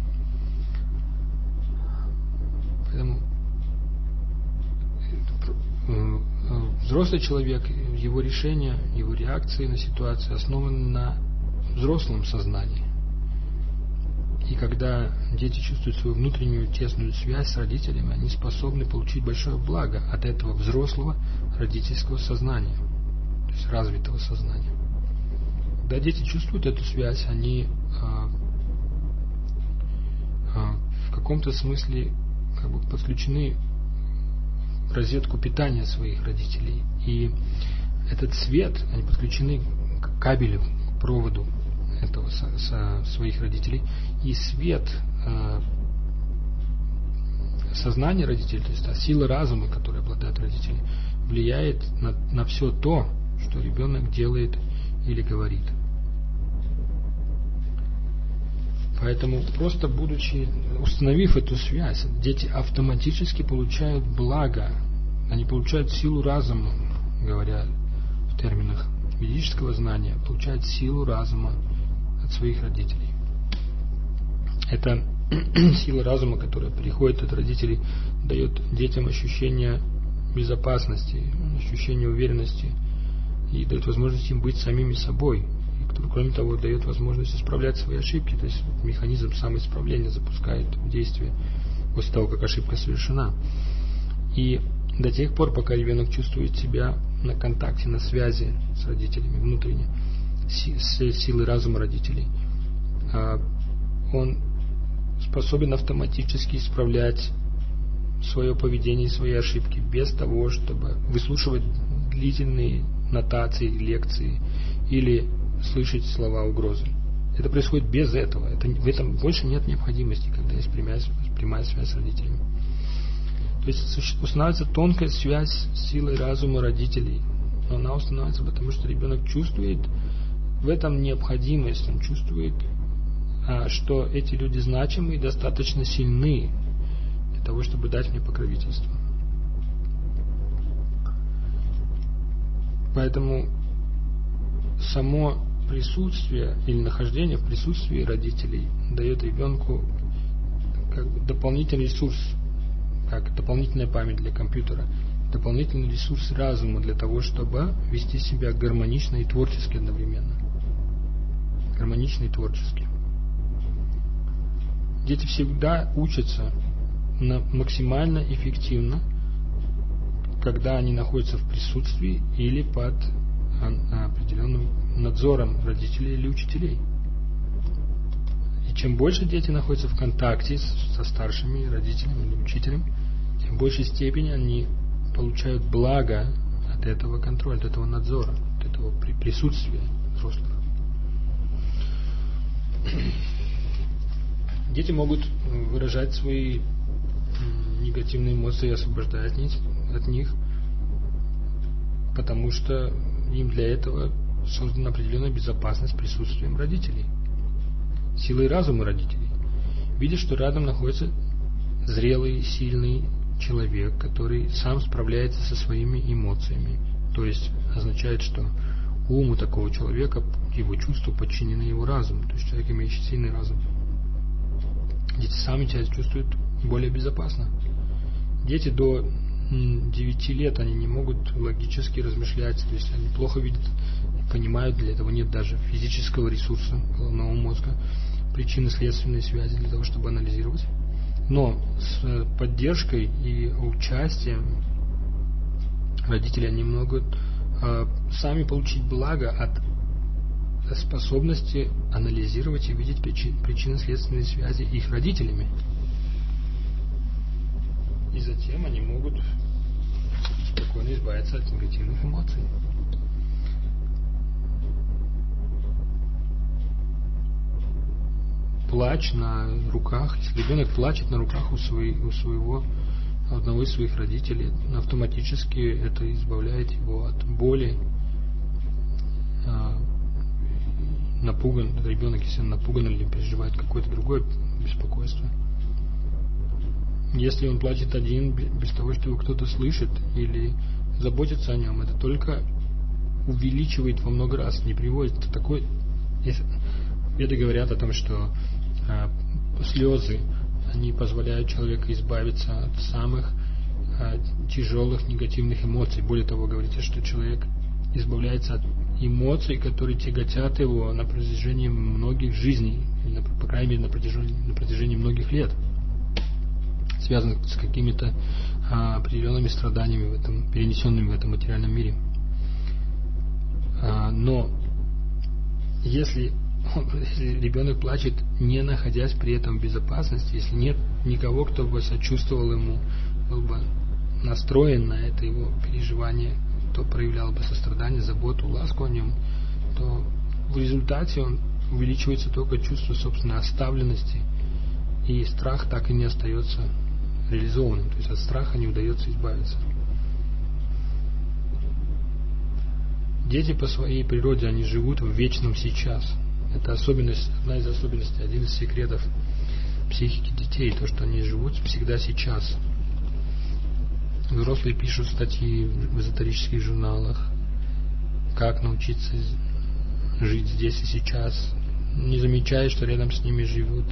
Поэтому взрослый человек, его решения, его реакции на ситуацию основаны на взрослом сознании. И когда дети чувствуют свою внутреннюю тесную связь с родителями, они способны получить большое благо от этого взрослого родительского сознания, то есть развитого сознания. Когда дети чувствуют эту связь, они в каком-то смысле как бы подключены в розетку питания своих родителей. И этот свет, они подключены к кабелю, к проводу этого своих родителей. И свет сознания родителей, то есть сила разума, которой обладают родители, влияет на все то, что ребенок делает или говорит. Поэтому просто установив эту связь, дети автоматически получают благо, они получают силу разума, говоря в терминах ведического знания, получают силу разума от своих родителей. Это сила разума, которая приходит от родителей, дает детям ощущение безопасности, ощущение уверенности и дает возможность им быть самими собой. Кроме того, дает возможность исправлять свои ошибки, то есть механизм самоисправления запускает в действие после того, как ошибка совершена. И до тех пор, пока ребенок чувствует себя на контакте, на связи с родителями внутренне, с силой разума родителей, он способен автоматически исправлять свое поведение и свои ошибки без того, чтобы выслушивать длительные нотации, лекции или слышать слова угрозы. Это происходит без этого. В этом больше нет необходимости, когда есть прямая связь с родителями. То есть устанавливается тонкая связь с силой разума родителей. Но она устанавливается, потому что ребенок чувствует в этом необходимость. Он чувствует, что эти люди значимы и достаточно сильны для того, чтобы дать мне покровительство. Поэтому само присутствие или нахождение в присутствии родителей дает ребенку как бы дополнительный ресурс, как дополнительная память для компьютера, дополнительный ресурс разума для того, чтобы вести себя гармонично и творчески одновременно. Гармонично и творчески. Дети всегда учатся максимально эффективно, когда они находятся в присутствии или под определенным надзором родителей или учителей. И чем больше дети находятся в контакте со старшими родителями или учителем, тем в большей степени они получают благо от этого контроля, от этого надзора, от этого присутствия взрослых. Дети могут выражать свои негативные эмоции и освобождать от них, потому что им для этого создана определенная безопасность присутствием родителей, силой разума родителей. Видя, что рядом находится зрелый, сильный человек, который сам справляется со своими эмоциями. То есть означает, что ум у такого человека, его чувства подчинены его разуму, то есть человек, имеющий сильный разум. Дети сами себя чувствуют более безопасно. Дети до 9 лет, они не могут логически размышлять, то есть они плохо видят, понимают, для этого нет даже физического ресурса головного мозга, причинно-следственной связи для того, чтобы анализировать. Но с поддержкой и участием родителей они могут сами получить благо от способности анализировать и видеть причинно-следственные связи их родителями. И затем они могут спокойно избавиться от негативных эмоций. Плач на руках, если ребенок плачет на руках у своего одного из своих родителей, автоматически это избавляет его от боли. Ребенок, если он напуган или переживает какое-то другое беспокойство. Если он плачет один, без того, что его кто-то слышит, или заботиться о нем, это только увеличивает во много раз, не приводит к такой... Веды говорят о том, что слезы, они позволяют человеку избавиться от самых тяжелых негативных эмоций. Более того, говорится, что человек избавляется от эмоций, которые тяготят его на протяжении многих жизней, или, по крайней мере, на протяжении многих лет, связанных с какими-то определенными страданиями, перенесенными в этом материальном мире. Но если ребенок плачет, не находясь при этом в безопасности, если нет никого, кто бы сочувствовал ему, был бы настроен на это его переживание, кто проявлял бы сострадание, заботу, ласку о нем, то в результате он увеличивается только чувство собственной оставленности, и страх так и не остается реализованным, то есть от страха не удается избавиться. Дети по своей природе, они живут в вечном сейчас. Это особенность, одна из особенностей, один из секретов психики детей, то, что они живут всегда сейчас. Взрослые пишут статьи в эзотерических журналах, как научиться жить здесь и сейчас, не замечая, что рядом с ними живут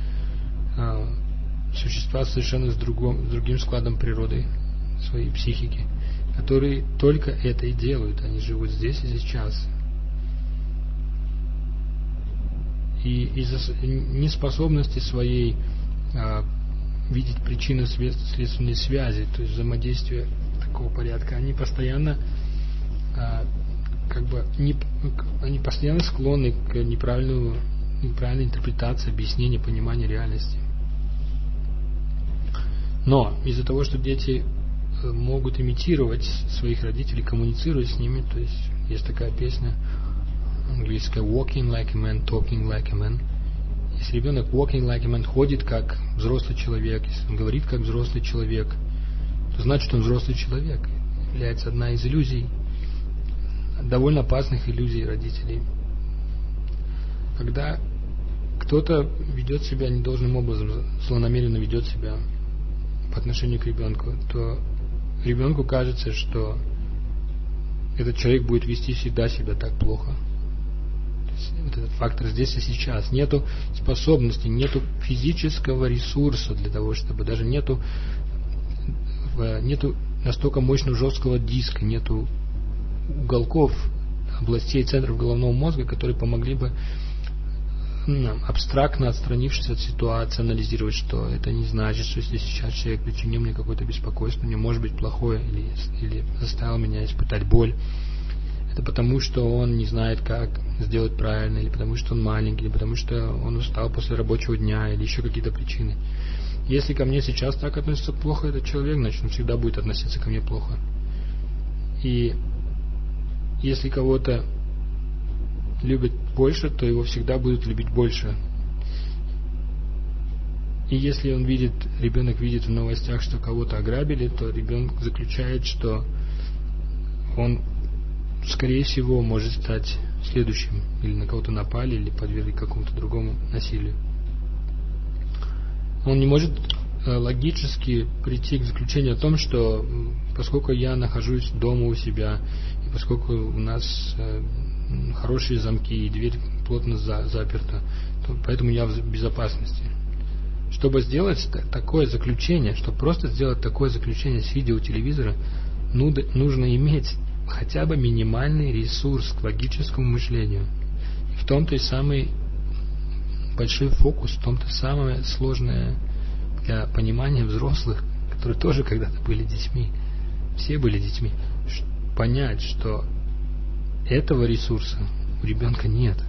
существа совершенно с другим складом природы своей психики, которые только это и делают, они живут здесь и сейчас. И из-за неспособности своей видеть причинно-следственные связи, то есть взаимодействия такого порядка, они постоянно они постоянно склонны к неправильной интерпретации, объяснению, пониманию реальности. Но из-за того, что дети могут имитировать своих родителей, коммуницировать с ними, то есть такая песня английская walking like a man, talking like a man. Если ребенок walking like a man, ходит как взрослый человек, если он говорит как взрослый человек, то значит он взрослый человек. Является одна из иллюзий, довольно опасных иллюзий родителей. Когда кто-то ведет себя недолжным образом, злонамеренно ведет себя по отношению к ребенку, то ребенку кажется, что этот человек будет вести всегда себя так плохо. Вот этот фактор здесь и сейчас. Нету способности, нету физического ресурса для того, чтобы даже нету настолько мощного жесткого диска, нету уголков, областей, центров головного мозга, которые помогли бы абстрактно, отстранившись от ситуации, анализировать, что это не значит, что если сейчас человек причинил мне какое-то беспокойство, мне может быть плохое или заставил меня испытать боль. Это потому, что он не знает, как сделать правильно, или потому, что он маленький, или потому, что он устал после рабочего дня, или еще какие-то причины. Если ко мне сейчас так относится плохо этот человек, значит он всегда будет относиться ко мне плохо. И если кого-то любят больше, то его всегда будут любить больше. И если ребенок видит в новостях, что кого-то ограбили, то ребенок заключает, что он, скорее всего, может стать следующим, или на кого-то напали, или подвергли какому-то другому насилию. Он не может логически прийти к заключению о том, что поскольку я нахожусь дома у себя, и поскольку у нас хорошие замки и дверь плотно заперта, то поэтому я в безопасности. Чтобы сделать такое заключение, чтобы просто сделать такое заключение, сидя у телевизора, нужно иметь хотя бы минимальный ресурс к логическому мышлению. И в том-то и самый большой фокус, в том-то самое сложное для понимания взрослых, которые тоже когда-то были детьми, все были детьми, понять, что этого ресурса у ребенка нет.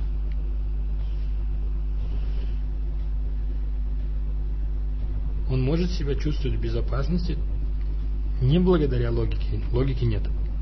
Он может себя чувствовать в безопасности не благодаря логике. Логики нет.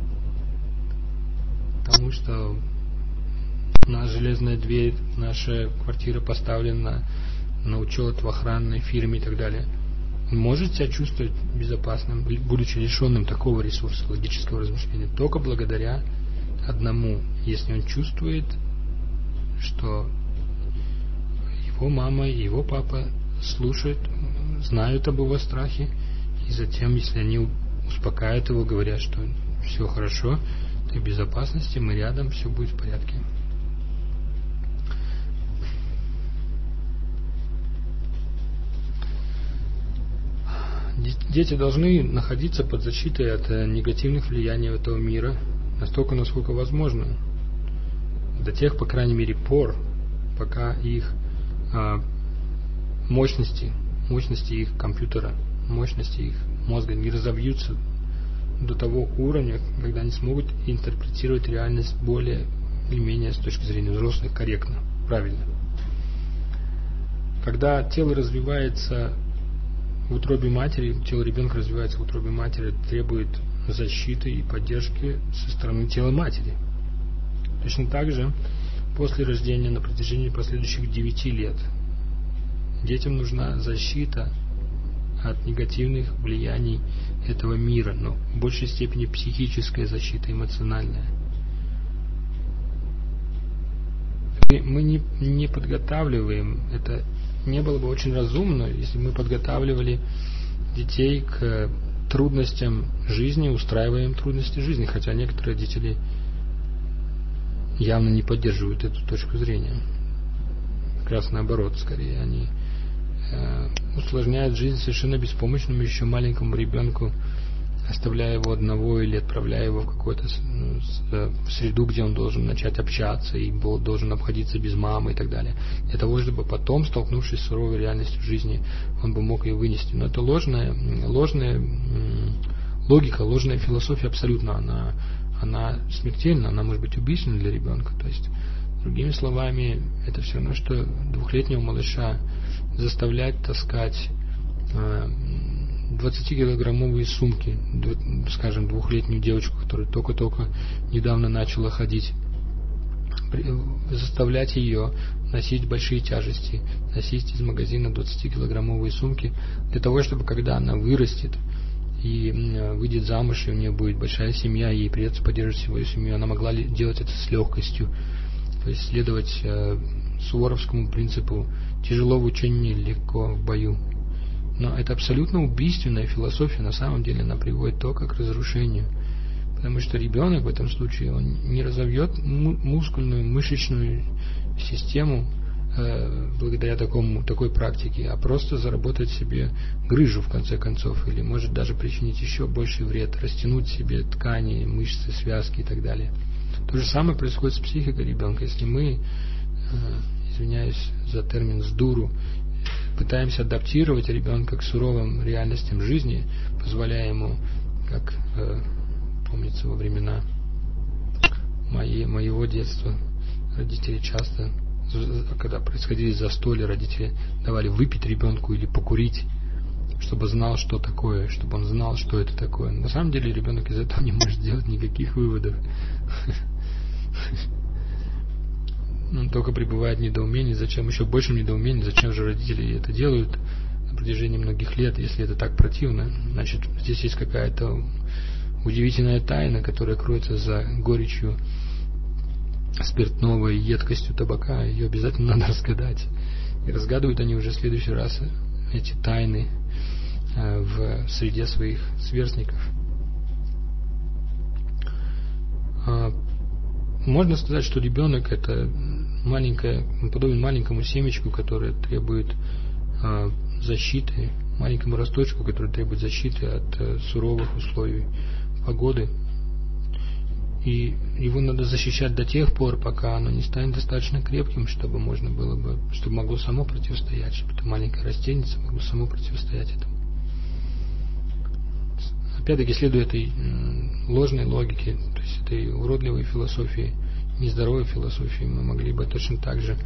Потому что у нас железная дверь, наша квартира поставлена на учет в охранной фирме и так далее. Он может себя чувствовать безопасным, будучи лишенным такого ресурса логического размышления, только благодаря одному, если он чувствует, что его мама и его папа слушают, знают об его страхе, и затем, если они успокаивают его, говорят, что все хорошо, ты в безопасности, мы рядом, все будет в порядке. Дети должны находиться под защитой от негативных влияний этого мира настолько, насколько возможно. До тех, по крайней мере, пор, пока их мощности их компьютера, мощности их мозга не разовьются до того уровня, когда они смогут интерпретировать реальность более или менее с точки зрения взрослых корректно, правильно. Когда тело развивается в утробе матери, тело ребенка развивается в утробе матери, требует защиты и поддержки со стороны тела матери. Точно так же после рождения на протяжении последующих 9 лет детям нужна защита от негативных влияний этого мира, но в большей степени психическая защита, эмоциональная. Мы не подготавливаем, это не было бы очень разумно, если мы подготавливали детей к трудностям жизни, устраиваем трудности жизни, хотя некоторые родители явно не поддерживают эту точку зрения. Как раз наоборот, скорее, они усложняют жизнь совершенно беспомощному еще маленькому ребенку, оставляя его одного или отправляя его в какую-то среду, где он должен начать общаться и должен обходиться без мамы и так далее. Для того, чтобы потом, столкнувшись с суровой реальностью жизни, он бы мог ее вынести. Но это ложная логика, ложная философия абсолютно. Она смертельна, она может быть убийственна для ребенка. То есть, другими словами, это все равно, что 2-летнего малыша заставлять таскать 20-килограммовые сумки, скажем, 2-летнюю девочку, которая только-только недавно начала ходить, заставлять ее носить большие тяжести, носить из магазина 20-килограммовые сумки, для того, чтобы когда она вырастет и выйдет замуж, и у нее будет большая семья, ей придется поддерживать свою семью, она могла делать это с легкостью, то есть следовать суворовскому принципу «тяжело в учении, легко в бою». Но это абсолютно убийственная философия, на самом деле она приводит только к разрушению. Потому что ребенок в этом случае, он не разовьет мускульную, мышечную систему благодаря такой практике, а просто заработает себе грыжу в конце концов, или может даже причинить еще больший вред, растянуть себе ткани, мышцы, связки и так далее. То же самое происходит с психикой ребенка. Если мы, извиняюсь за термин, с дуру, пытаемся адаптировать ребенка к суровым реальностям жизни, позволяя ему, как помнится во времена моего детства, родители часто, когда происходили застолья, родители давали выпить ребенку или покурить, чтобы знал, что такое, чтобы он знал, что это такое. На самом деле ребенок из этого не может сделать никаких выводов. Он только пребывает в недоумении, зачем, еще большем недоумении, зачем же родители это делают на протяжении многих лет, если это так противно. Значит, здесь есть какая-то удивительная тайна, которая кроется за горечью спиртного и едкостью табака. Ее обязательно надо разгадать. И разгадывают они уже в следующий раз эти тайны в среде своих сверстников. Можно сказать, что ребенок это подобен маленькому семечку, которое требует защиты, маленькому росточку, который требует защиты от суровых условий погоды. И его надо защищать до тех пор, пока оно не станет достаточно крепким, чтобы чтобы могло само противостоять, чтобы это маленькое растенице могло само противостоять этому. Опять-таки, следуя этой ложной логике, то есть этой уродливой философии, нездоровой философии, мы могли бы точно так же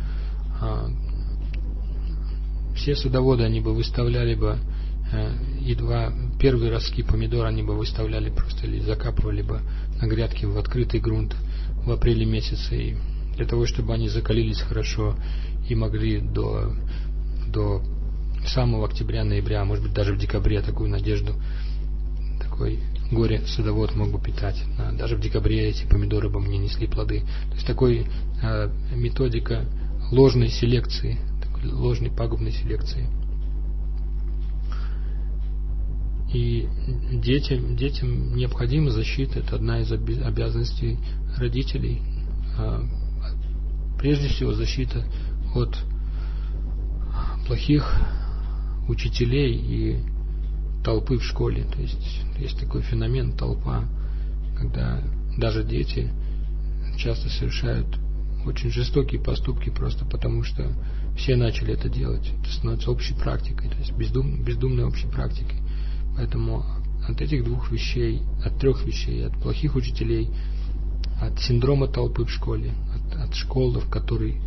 все садоводы, они бы выставляли бы едва первые ростки помидор, они бы выставляли просто или закапывали бы на грядке в открытый грунт в апреле месяце, и для того, чтобы они закалились хорошо и могли до самого октября-ноября, может быть даже в декабре, такую надежду такой горе-садовод мог бы питать. Даже в декабре эти помидоры бы мне несли плоды. То есть такой методика ложной селекции, такой ложной пагубной селекции. И детям необходима защита, это одна из обязанностей родителей. Прежде всего защита от плохих учителей и толпы в школе. То есть такой феномен толпа, когда даже дети часто совершают очень жестокие поступки просто потому, что все начали это делать. Это становится общей практикой, то есть бездумной общей практикой. Поэтому от этих двух вещей, от трех вещей, от плохих учителей, от синдрома толпы в школе, от школы, в которой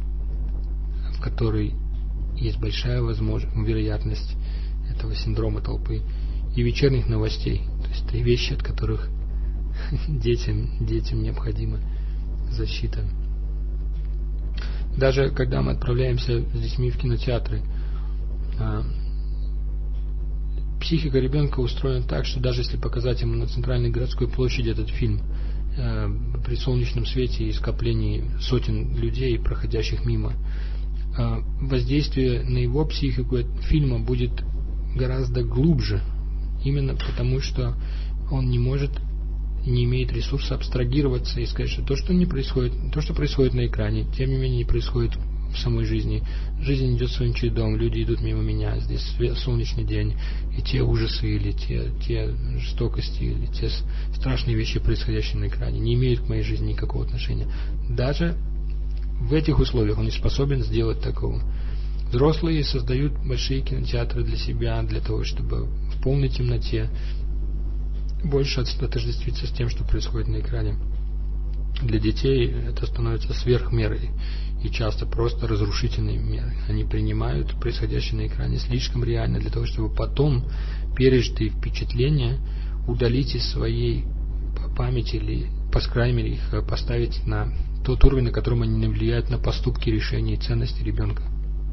есть большая вероятность этого синдрома толпы, и вечерних новостей. То есть три вещи, от которых детям необходима защита. Даже когда мы отправляемся с детьми в кинотеатры, психика ребенка устроена так, что даже если показать ему на центральной городской площади этот фильм при солнечном свете и скоплении сотен людей, проходящих мимо, воздействие на его психику фильма будет гораздо глубже, именно потому что он не имеет ресурса абстрагироваться и сказать, что то, что происходит на экране, тем не менее не происходит в самой жизни. Жизнь идет своим чередом, люди идут мимо меня, здесь солнечный день, и те ужасы, или те жестокости, или те страшные вещи, происходящие на экране, не имеют к моей жизни никакого отношения. Даже в этих условиях он не способен сделать такого. Взрослые создают большие кинотеатры для себя, для того, чтобы в полной темноте больше отождествиться с тем, что происходит на экране. Для детей это становится сверхмерой и часто просто разрушительной мерой. Они принимают происходящее на экране слишком реально для того, чтобы потом пережитые впечатления удалить из своей памяти или, по крайней мере, их поставить на тот уровень, на котором они не влияют на поступки, решения и ценности ребенка.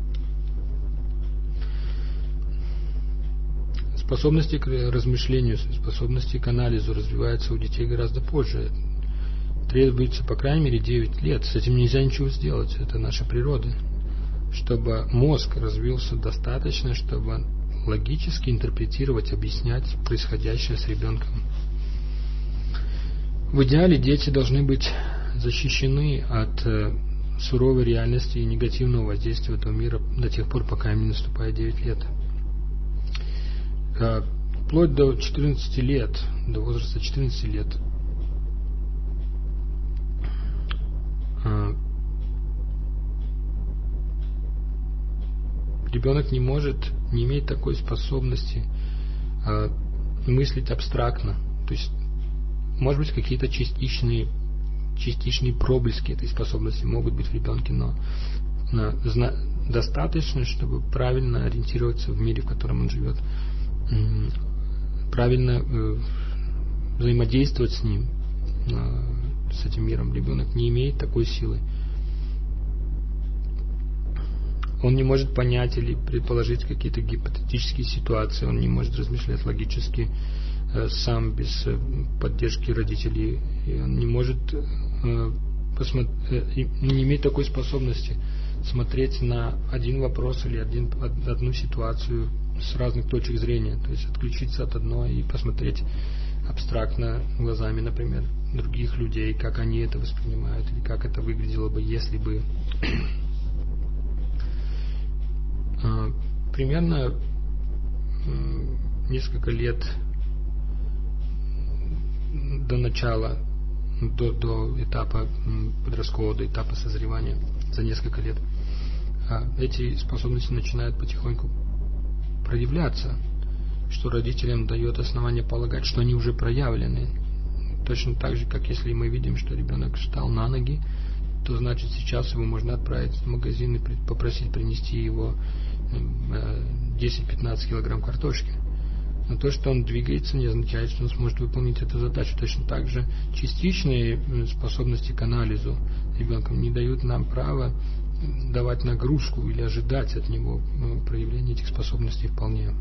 Способности к размышлению, способности к анализу развиваются у детей гораздо позже. Требуется, по крайней мере, 9 лет. С этим нельзя ничего сделать. Это наша природа. Чтобы мозг развился достаточно, чтобы логически интерпретировать, объяснять происходящее с ребенком. В идеале дети должны быть защищены от суровой реальности и негативного воздействия этого мира до тех пор, пока им не наступает 9 лет. Вплоть до 14 лет, до возраста 14 лет, ребенок не имеет такой способности мыслить абстрактно. То есть, может быть, какие-то частичные проблески этой способности могут быть в ребенке, но достаточно, чтобы правильно ориентироваться в мире, в котором он живет, правильно взаимодействовать с ним, с этим миром. Ребенок не имеет такой силы. Он не может понять или предположить какие-то гипотетические ситуации, он не может размышлять логически сам, без поддержки родителей. И он не может не имеет такой способности смотреть на один вопрос или одну ситуацию с разных точек зрения, то есть отключиться от одной и посмотреть абстрактно глазами, например, других людей, как они это воспринимают, или как это выглядело бы, если бы. Примерно несколько лет до начала, до этапа подросткового, до этапа созревания, за несколько лет, эти способности начинают потихоньку проявляться, что родителям дает основание полагать, что они уже проявлены. Точно так же, как если мы видим, что ребенок встал на ноги, то значит сейчас его можно отправить в магазин и попросить принести его 10-15 килограмм картошки. Но то, что он двигается, не означает, что он сможет выполнить эту задачу. Точно так же частичные способности к анализу ребенком не дают нам права давать нагрузку или ожидать от него проявления этих способностей вполне.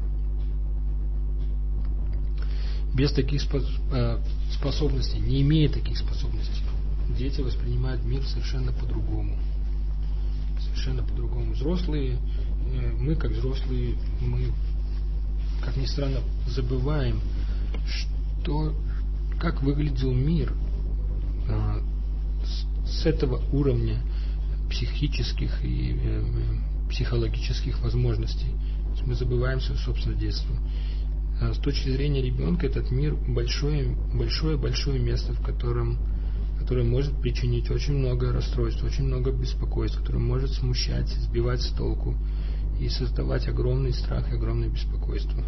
Без таких способностей, не имея таких способностей, дети воспринимают мир совершенно по-другому. Совершенно по-другому. Взрослые, мы как взрослые, мы как ни странно, забываем, как выглядел мир с этого уровня психических и психологических возможностей. Мы забываем свое собственное детство. С точки зрения ребенка этот мир большое место, которое может причинить очень много расстройств, очень много беспокойств, которое может смущать, сбивать с толку и создавать огромный страх и огромное беспокойство.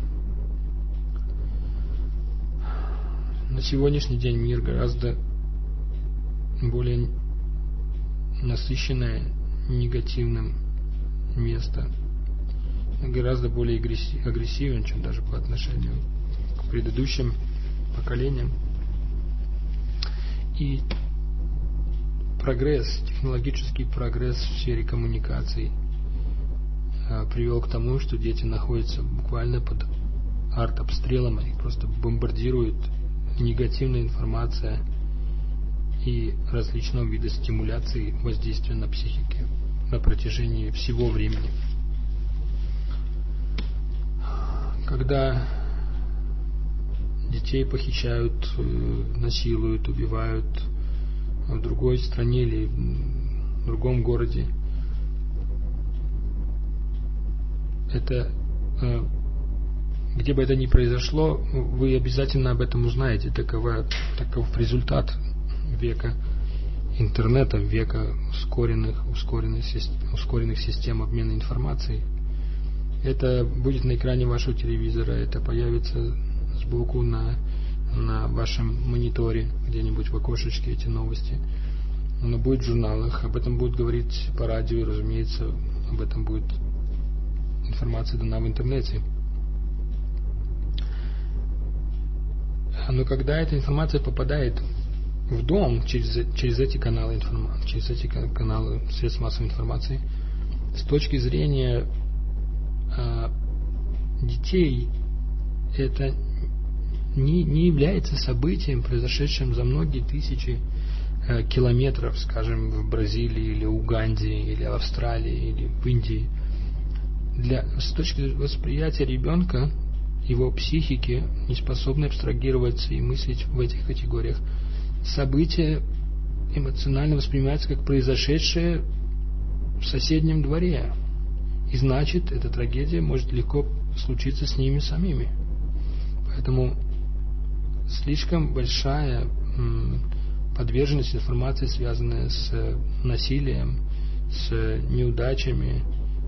На сегодняшний день мир гораздо более насыщенное негативным место, гораздо более агрессивен, чем даже по отношению к предыдущим поколениям. И технологический прогресс в сфере коммуникаций привел к тому, что дети находятся буквально под артобстрелом, их просто бомбардирует негативная информация и различного вида стимуляции воздействия на психику на протяжении всего времени. Когда детей похищают, насилуют, убивают в другой стране или в другом городе, это, где бы это ни произошло, вы обязательно об этом узнаете. Таков результат века интернета, века ускоренных систем обмена информацией. Это будет на экране вашего телевизора, это появится сбоку на вашем мониторе, где-нибудь в окошечке эти новости. Оно будет в журналах, об этом будет говорить по радио, и, разумеется, об этом будет информация дана в интернете. Но когда эта информация попадает в дом через эти каналы информации, через эти каналы средств массовой информации, с точки зрения детей, это не является событием, произошедшим за многие тысячи километров, скажем, в Бразилии или Уганде или Австралии или в Индии. С точки восприятия ребенка, его психики, не способны абстрагироваться и мыслить в этих категориях. Событие эмоционально воспринимается как произошедшее в соседнем дворе. И значит, эта трагедия может легко случиться с ними самими. Поэтому слишком большая подверженность информации, связанная с насилием, с неудачами,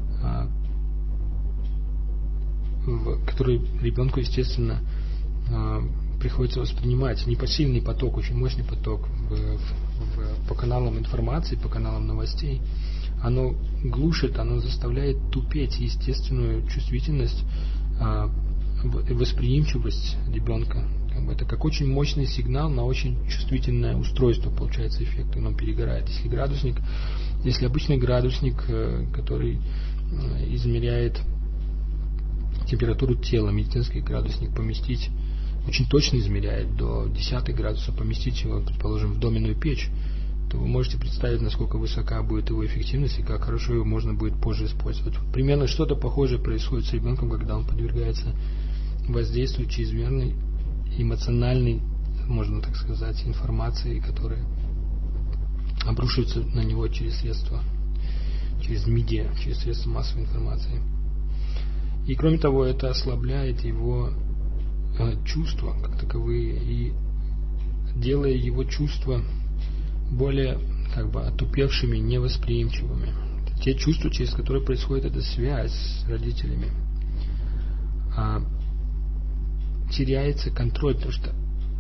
которые ребенку, естественно, приходится воспринимать. Непосильный поток, очень мощный поток по каналам информации, по каналам новостей. Оно глушит, оно заставляет тупеть естественную чувствительность, восприимчивость ребенка. Это как очень мощный сигнал на очень чувствительное устройство, получается эффект, оно перегорает. Если обычный градусник, который измеряет температуру тела, медицинский градусник, поместить, очень точно измеряет до 10 градусов, поместить его, предположим, в доменную печь, то вы можете представить, насколько высока будет его эффективность и как хорошо его можно будет позже использовать. Примерно что-то похожее происходит с ребенком, когда он подвергается воздействию чрезмерной эмоциональной, можно так сказать, информации, которая обрушивается на него через медиа, через средства массовой информации. И кроме того, это ослабляет его чувства как таковые и делая его чувства более отупевшими, невосприимчивыми. Те чувства, через которые происходит эта связь с родителями. Теряется контроль, потому что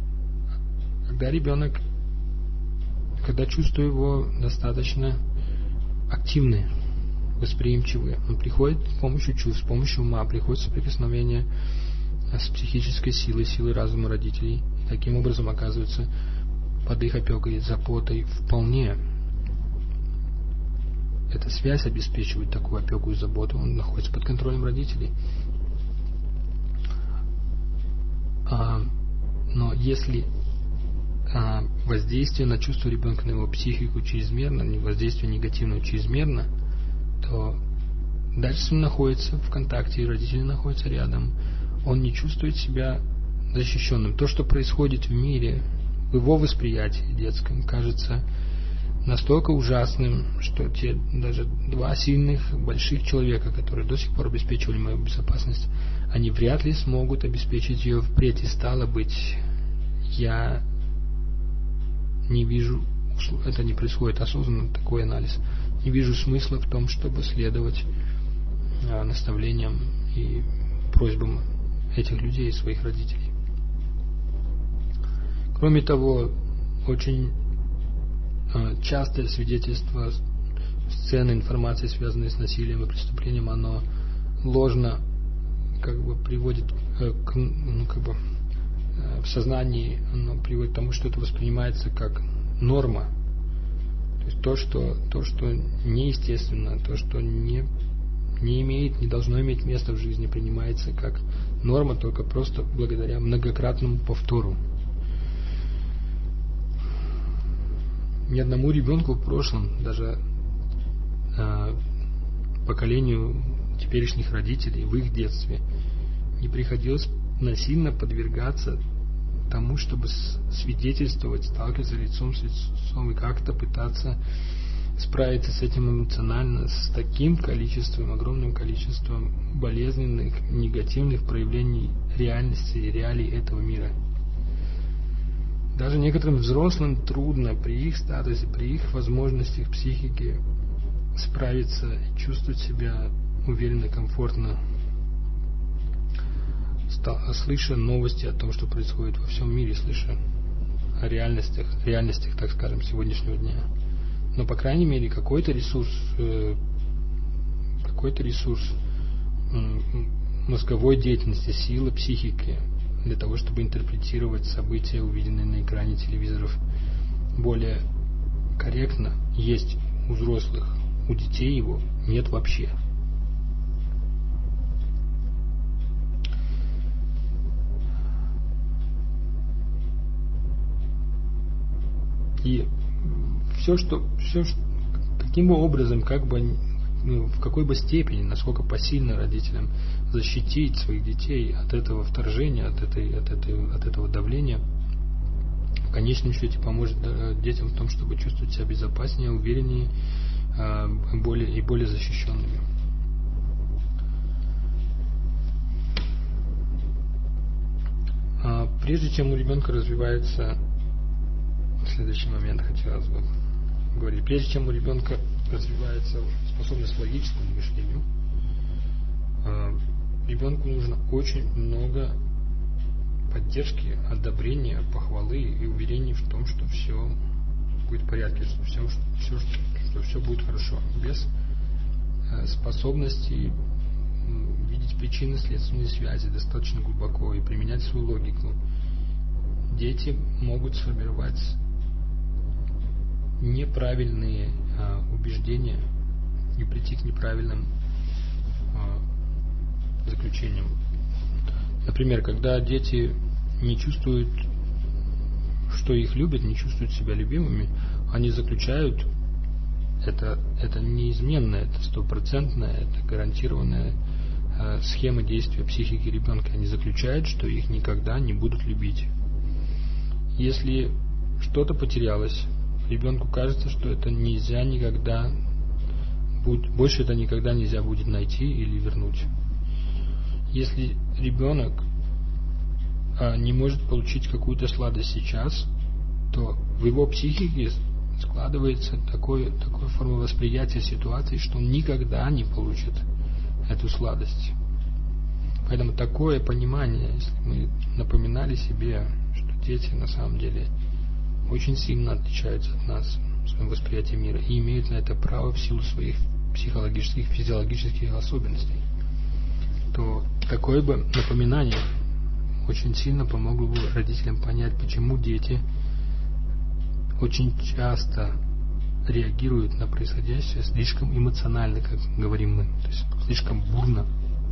когда чувства его достаточно активные, восприимчивые, он приходит с помощью чувств, с помощью ума, приходит в соприкосновение с психической силой разума родителей, и таким образом оказывается под их опекой, заботой вполне. Эта связь обеспечивает такую опеку и заботу, он находится под контролем родителей. Но если воздействие на чувство ребенка, на его психику чрезмерно, воздействие негативное чрезмерно, то дальше он находится в контакте, и родители находятся рядом. он не чувствует себя защищенным. То, что происходит в мире, в его восприятии детском, кажется настолько ужасным, что те даже два сильных, больших человека, которые до сих пор обеспечивали мою безопасность, они вряд ли смогут обеспечить ее впредь. И стало быть, я не вижу, это не происходит осознанно, такой анализ, не вижу смысла в том, чтобы следовать наставлениям и просьбам этих людей и своих родителей. Кроме того, очень частое свидетельство сцены информации, связанной с насилием и преступлением, оно ложно приводит в сознании, оно приводит к тому, что это воспринимается как норма. То есть то, что неестественно, то, что не должно иметь места в жизни, принимается как норма только просто благодаря многократному повтору. Ни одному ребенку в прошлом, даже поколению теперешних родителей в их детстве, не приходилось насильно подвергаться тому, чтобы свидетельствовать, сталкиваться лицом с лицом и как-то пытаться справиться с этим эмоционально, с таким количеством, огромным количеством болезненных, негативных проявлений реальности и реалий этого мира. Даже некоторым взрослым трудно при их статусе, при их возможностях психики справиться и чувствовать себя уверенно, комфортно, слыша новости о том, что происходит во всем мире, слыша о реальностях, так скажем, сегодняшнего дня. Но, по крайней мере, какой-то ресурс мозговой деятельности, силы психики для того, чтобы интерпретировать события, увиденные на экране телевизоров, более корректно, есть у взрослых, у детей его нет вообще. И каким бы образом, в какой бы степени, насколько посильно родителям защитить своих детей от этого вторжения, от этого давления, в конечном счете поможет детям в том, чтобы чувствовать себя безопаснее, увереннее и более защищенными. Прежде чем у ребенка развивается, следующий момент хотелось бы говорить, прежде чем у ребенка развивается способность к логическому мышлению, ребенку нужно очень много поддержки, одобрения, похвалы и уверений в том, что все будет в порядке, что все будет хорошо. Без способности видеть причинно-следственные связи достаточно глубоко и применять свою логику, дети могут сформировать неправильные убеждения и прийти к неправильным заключениям. Например, когда дети не чувствуют, что их любят, не чувствуют себя любимыми, они заключают, это неизменное, это стопроцентное, это гарантированная схема действия психики ребенка. Они заключают, что их никогда не будут любить. Если что-то потерялось, ребенку кажется, что это нельзя никогда, больше это никогда нельзя будет найти или вернуть. Если ребенок не может получить какую-то сладость сейчас, то в его психике складывается такая форма восприятия ситуации, что он никогда не получит эту сладость. Поэтому такое понимание, если мы напоминали себе, что дети на самом деле очень сильно отличаются от нас в своем восприятии мира и имеют на это право в силу своих психологических, физиологических особенностей, то такое бы напоминание очень сильно помогло бы родителям понять, почему дети очень часто реагируют на происходящее слишком эмоционально, как говорим мы, то есть слишком бурно.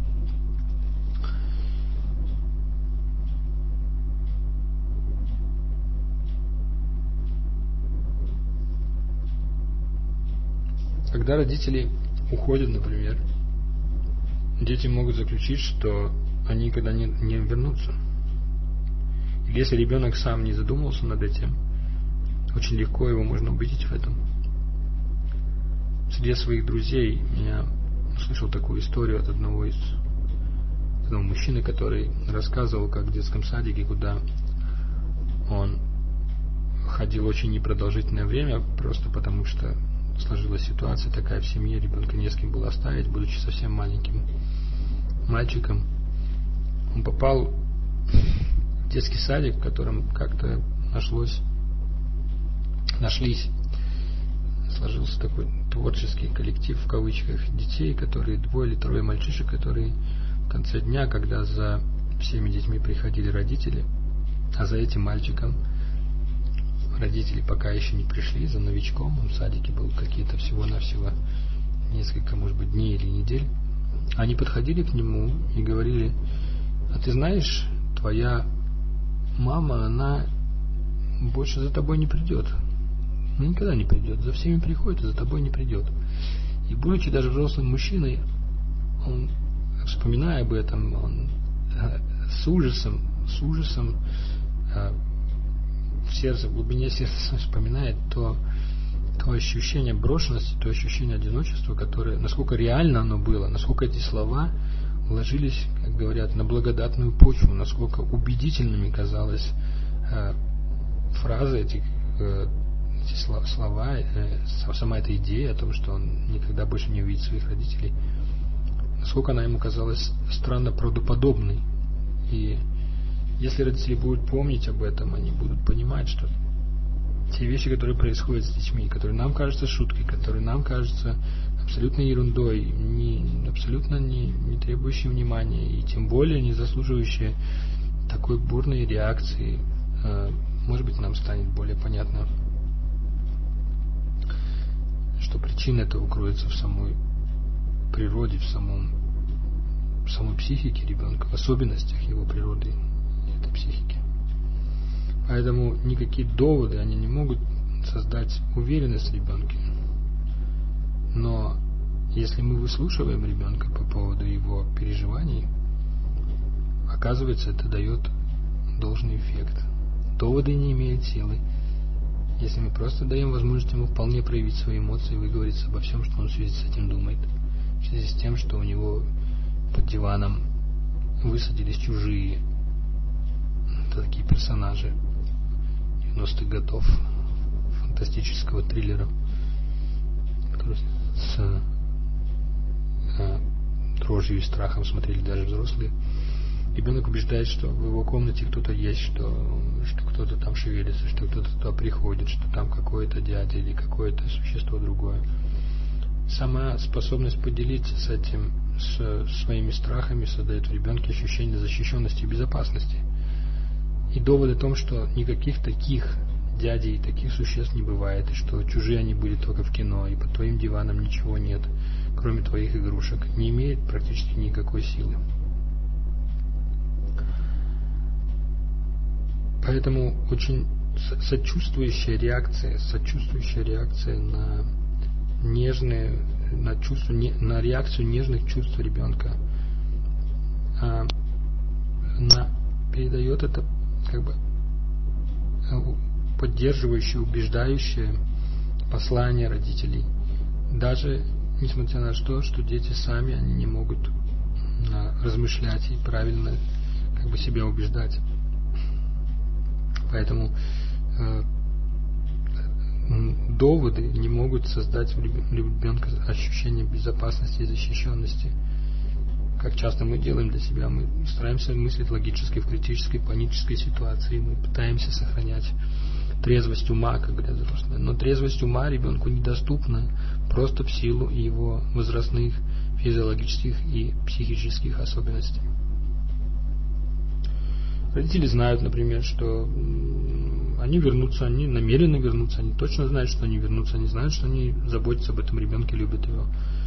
Когда родители уходят, например, дети могут заключить, что они никогда не вернутся. Или если ребенок сам не задумывался над этим, очень легко его можно убедить в этом. Среди своих друзей я слышал такую историю от одного мужчины, который рассказывал, как в детском садике, куда он ходил очень непродолжительное время, просто потому что сложилась ситуация такая в семье, ребенка не с кем было оставить, будучи совсем маленьким мальчиком. Он попал в детский садик, в котором как-то сложился такой творческий коллектив, в кавычках, детей, которые 2 или 3 мальчишек, которые в конце дня, когда за всеми детьми приходили родители, а за этим мальчиком родители пока еще не пришли, за новичком, он в садике был какие-то всего-навсего несколько, может быть, дней или недель, они подходили к нему и говорили: а ты знаешь, твоя мама, она больше за тобой не придет. Она никогда не придет. За всеми приходит, а за тобой не придет. И будучи даже взрослым мужчиной, он, вспоминая об этом, он с ужасом в сердце, в глубине сердца вспоминает то ощущение брошенности, то ощущение одиночества, которое, насколько реально оно было, насколько эти слова ложились, как говорят, на благодатную почву, насколько убедительными казалась фраза эти слова, сама эта идея о том, что он никогда больше не увидит своих родителей, насколько она ему казалась странно правдоподобной. И если родители будут помнить об этом, они будут понимать, что те вещи, которые происходят с детьми, которые нам кажутся шуткой, которые нам кажутся абсолютно ерундой, абсолютно не требующие внимания и тем более не заслуживающие такой бурной реакции, может быть, нам станет более понятно, что причина этого кроется в самой природе, в самой психике ребенка, в особенностях его природы и этой психики. Поэтому никакие доводы, они не могут создать уверенность в ребенке. Но если мы выслушиваем ребенка по поводу его переживаний, оказывается, это дает должный эффект. Доводы не имеют силы. Если мы просто даем возможность ему вполне проявить свои эмоции и выговориться обо всем, что он в связи с этим думает, в связи с тем, что у него под диваном высадились чужие, такие персонажи 90-х годов фантастического триллера, которые с дрожью и страхом смотрели даже взрослые. Ребенок убеждает, что в его комнате кто-то есть, что кто-то там шевелится, что кто-то туда приходит, что там какой-то дядя или какое-то существо другое. Сама способность поделиться с этим, с своими страхами, создает в ребенке ощущение защищенности и безопасности. И довод о том, что никаких таких дядей, таких существ не бывает, и что чужие они были только в кино, и под твоим диваном ничего нет, кроме твоих игрушек, не имеет практически никакой силы. Поэтому очень сочувствующая реакция на нежные, на реакцию нежных чувств ребенка, она передает это как бы поддерживающее, убеждающее послание родителей. Даже несмотря на то, что дети сами они не могут размышлять и правильно как бы себя убеждать. Поэтому доводы не могут создать в ребенка ощущение безопасности и защищенности. Как часто мы делаем для себя, мы стараемся мыслить логически в критической, панической ситуации, мы пытаемся сохранять трезвость ума, как говорят взрослые. Но трезвость ума ребенку недоступна просто в силу его возрастных физиологических и психических особенностей. Родители знают, например, что они вернутся, они намерены вернуться, они точно знают, что они вернутся, они знают, что они заботятся об этом ребенке, любят его.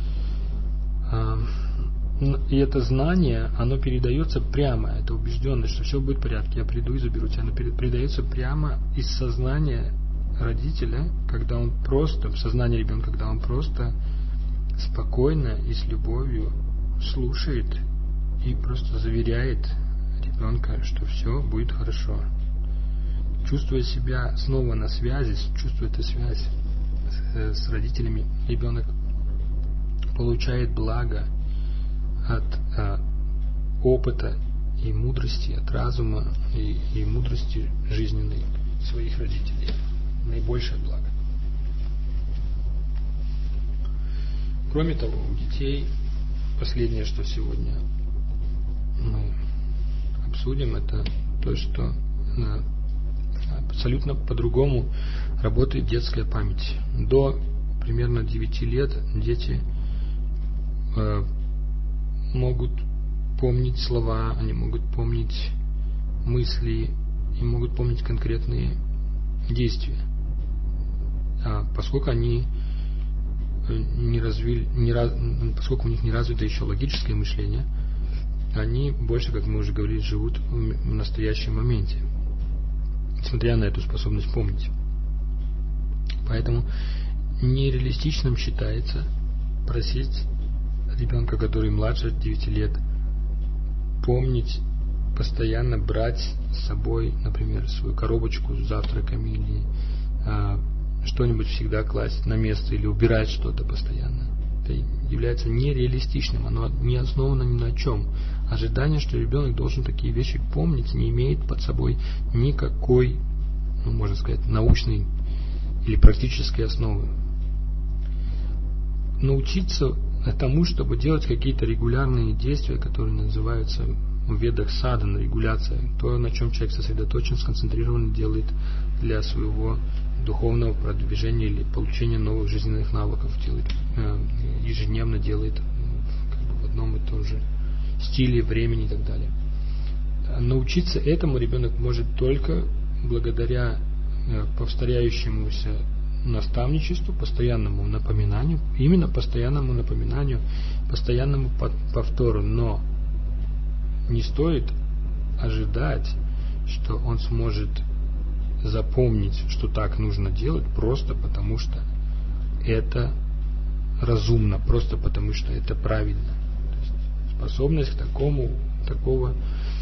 И это знание, оно передается прямо, это убежденность, что все будет в порядке, я приду и заберу тебя, оно передается прямо из сознания родителя, когда он просто, в сознании ребенка, когда он просто спокойно и с любовью слушает и просто заверяет ребенка, что все будет хорошо. Чувствуя себя снова на связи, чувствуя эту связь с родителями, ребенок получает благо от опыта и мудрости, от разума и мудрости жизненной своих родителей. Наибольшее благо. Кроме того, у детей последнее, что сегодня мы обсудим, это то, что абсолютно по-другому работает детская память. До примерно 9 лет дети могут помнить слова, они могут помнить мысли и могут помнить конкретные действия. Поскольку они поскольку у них не развито еще логическое мышление, они больше, как мы уже говорили, живут в настоящем моменте, несмотря на эту способность помнить. Поэтому нереалистичным считается просить ребенка, который младше 9 лет, помнить, постоянно брать с собой, например, свою коробочку с завтраками или что-нибудь всегда класть на место или убирать что-то постоянно. Это является нереалистичным, оно не основано ни на чем. Ожидание, что ребенок должен такие вещи помнить, не имеет под собой никакой, можно сказать, научной или практической основы. Научиться тому, чтобы делать какие-то регулярные действия, которые называются в ведах садхана, регуляция, то, на чем человек сосредоточен, сконцентрирован, делает для своего духовного продвижения или получения новых жизненных навыков, делает, ежедневно делает в одном и том же стиле, времени и так далее. Научиться этому ребенок может только благодаря повторяющемуся наставничеству, постоянному напоминанию, именно постоянному напоминанию, постоянному повтору. Но не стоит ожидать, что он сможет запомнить, что так нужно делать, просто потому что это разумно, просто потому что это правильно. То есть способность к такого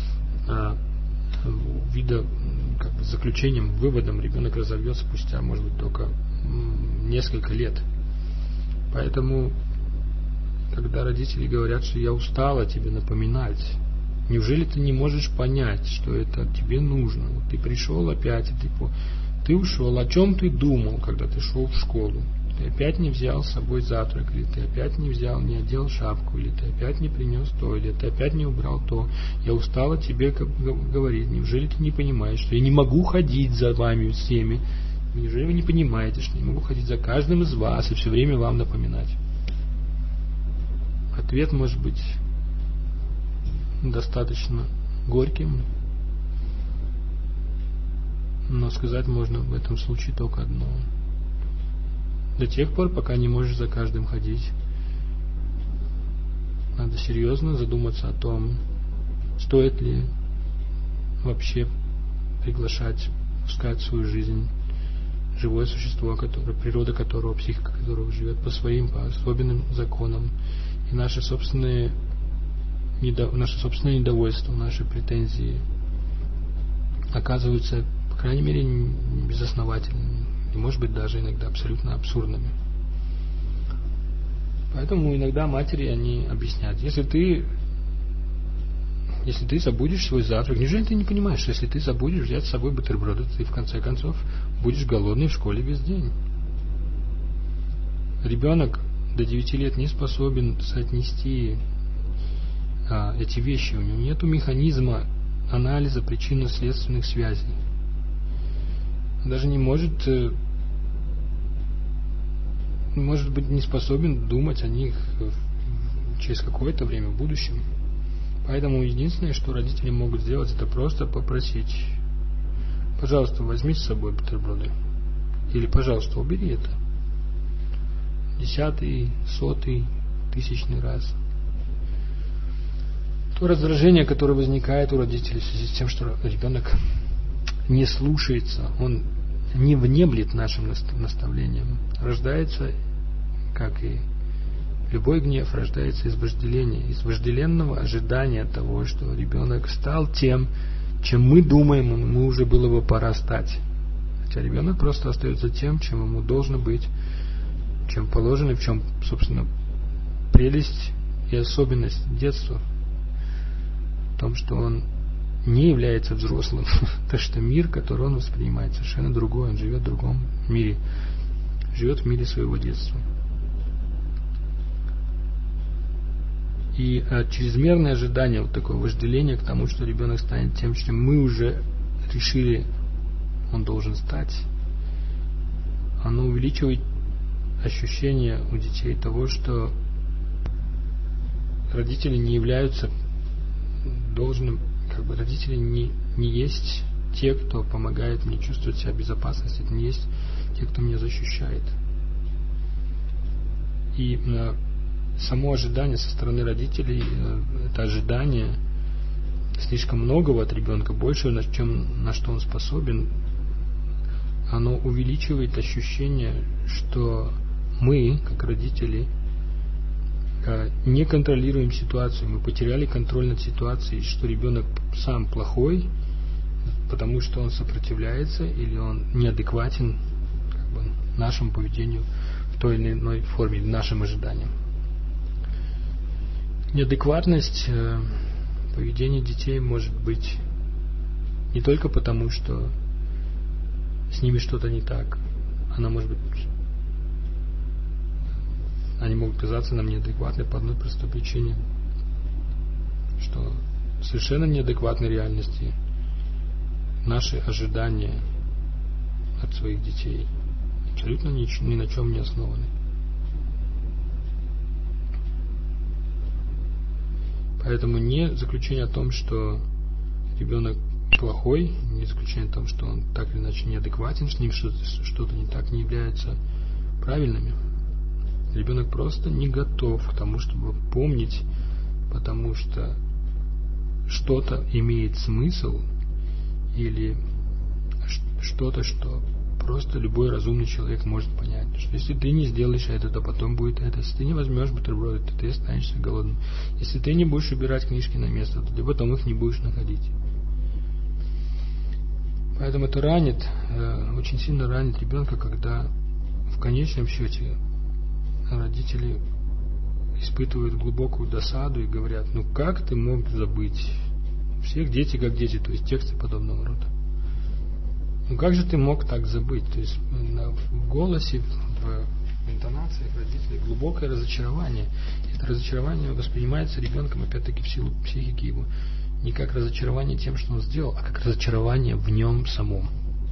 вида, как бы, заключением, выводом ребенок разовьет спустя, может быть, только несколько лет. Поэтому, когда родители говорят, что я устала тебе напоминать, неужели ты не можешь понять, что это тебе нужно? Вот ты пришел опять, и ты ушел. О чем ты думал, когда ты шел в школу? Ты опять не взял с собой завтрак, или ты опять не одел шапку, или ты опять не принес то, или ты опять не убрал то. Я устала тебе говорить. Неужели ты не понимаешь, что я не могу ходить за вами всеми? Неужели вы не понимаете, что я не могу ходить за каждым из вас и все время вам напоминать? Ответ может быть достаточно горьким, но сказать можно в этом случае только одно. До тех пор, пока не можешь за каждым ходить, надо серьезно задуматься о том, стоит ли вообще приглашать, пускать в свою жизнь живое существо, природа которого, психика которого живет по особенным законам, и наше собственное недовольство, наши претензии оказываются, по крайней мере, безосновательными и, может быть, даже иногда абсолютно абсурдными. Поэтому иногда матери, они объясняют, если ты забудешь свой завтрак, неужели ты не понимаешь, что если ты забудешь взять с собой бутерброды, ты в конце концов будешь голодный в школе весь день? Ребенок до 9 лет не способен соотнести эти вещи. У него нет механизма анализа причинно-следственных связей. Он даже не может быть не способен думать о них через какое-то время в будущем. Поэтому единственное, что родители могут сделать, это просто попросить: пожалуйста, возьми с собой бутерброды. Или, пожалуйста, убери это. 10-й, 100-й, 1000-й раз. То раздражение, которое возникает у родителей в связи с тем, что ребенок не слушается, он не внемлет нашим наставлениям, рождается, как и Любой гнев рождается из вожделения, из вожделенного ожидания того, что ребенок стал тем, чем мы думаем, ему уже было бы пора стать. Хотя ребенок просто остается тем, чем ему должно быть, чем положено, и в чем, собственно, прелесть и особенность детства. В том, что он не является взрослым, то что мир, который он воспринимает, совершенно другой, он живет в другом мире, живет в мире своего детства. И чрезмерное ожидание, вот такое вожделение к тому, что ребенок станет тем, чем мы уже решили, он должен стать, оно увеличивает ощущение у детей того, что родители не являются должным, родители не есть те, кто помогает мне чувствовать себя в безопасности, это не есть те, кто меня защищает. И само ожидание со стороны родителей, это ожидание слишком многого от ребенка, больше, чем на что он способен, оно увеличивает ощущение, что мы, как родители, не контролируем ситуацию, мы потеряли контроль над ситуацией, что ребенок сам плохой, потому что он сопротивляется или он неадекватен нашему поведению в той или иной форме, нашим ожиданиям. Неадекватность поведения детей может быть не только потому, что с ними что-то не так. Она может быть, они могут казаться нам неадекватны по одной простой причине, что совершенно неадекватной реальности наши ожидания от своих детей абсолютно ни на чем не основаны. Поэтому не заключение о том, что ребенок плохой, не заключение о том, что он так или иначе неадекватен, с ним что-то не так, не являются правильными. Ребенок просто не готов к тому, чтобы помнить, потому что что-то имеет смысл или что-то, что просто любой разумный человек может понять. Что если ты не сделаешь это, то потом будет это. Если ты не возьмешь бутерброды, то ты останешься голодным. Если ты не будешь убирать книжки на место, то ты потом их не будешь находить. Поэтому это ранит, очень сильно ранит ребенка, когда в конечном счете родители испытывают глубокую досаду и говорят: ну как ты мог забыть? Всех дети как дети, то есть тексты подобного рода. Ну как же ты мог так забыть? То есть в голосе, в интонациях родителей глубокое разочарование. Это разочарование воспринимается ребенком, опять-таки, в силу психики его, не как разочарование тем, что он сделал, а как разочарование в нем самом.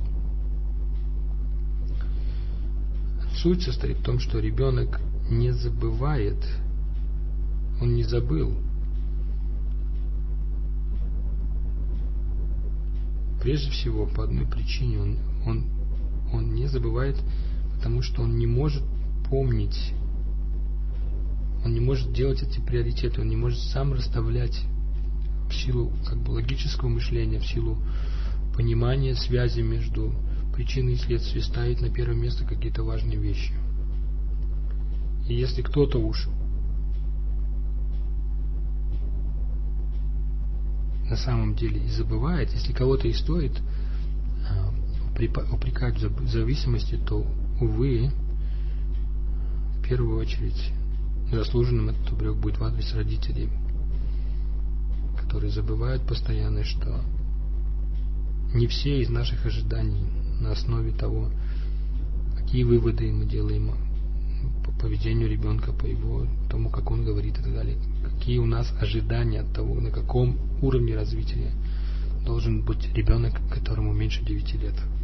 Суть состоит в том, что ребенок не забывает, он не забыл. Прежде всего, по одной причине он не забывает, потому что он не может помнить, он не может делать эти приоритеты, он не может сам расставлять в силу логического мышления, в силу понимания связи между причиной и следствием, ставить на первое место какие-то важные вещи. И если кто-то уж на самом деле и забывает, если кого-то и стоит упрекать в зависимости, то, увы, в первую очередь заслуженным этот упрек будет в адрес родителей, которые забывают постоянно, что не все из наших ожиданий на основе того, какие выводы мы делаем по поведению ребенка, по его тому, как он говорит и так далее, какие у нас ожидания от того, на каком уровне развития должен быть ребенок, которому меньше 9 лет.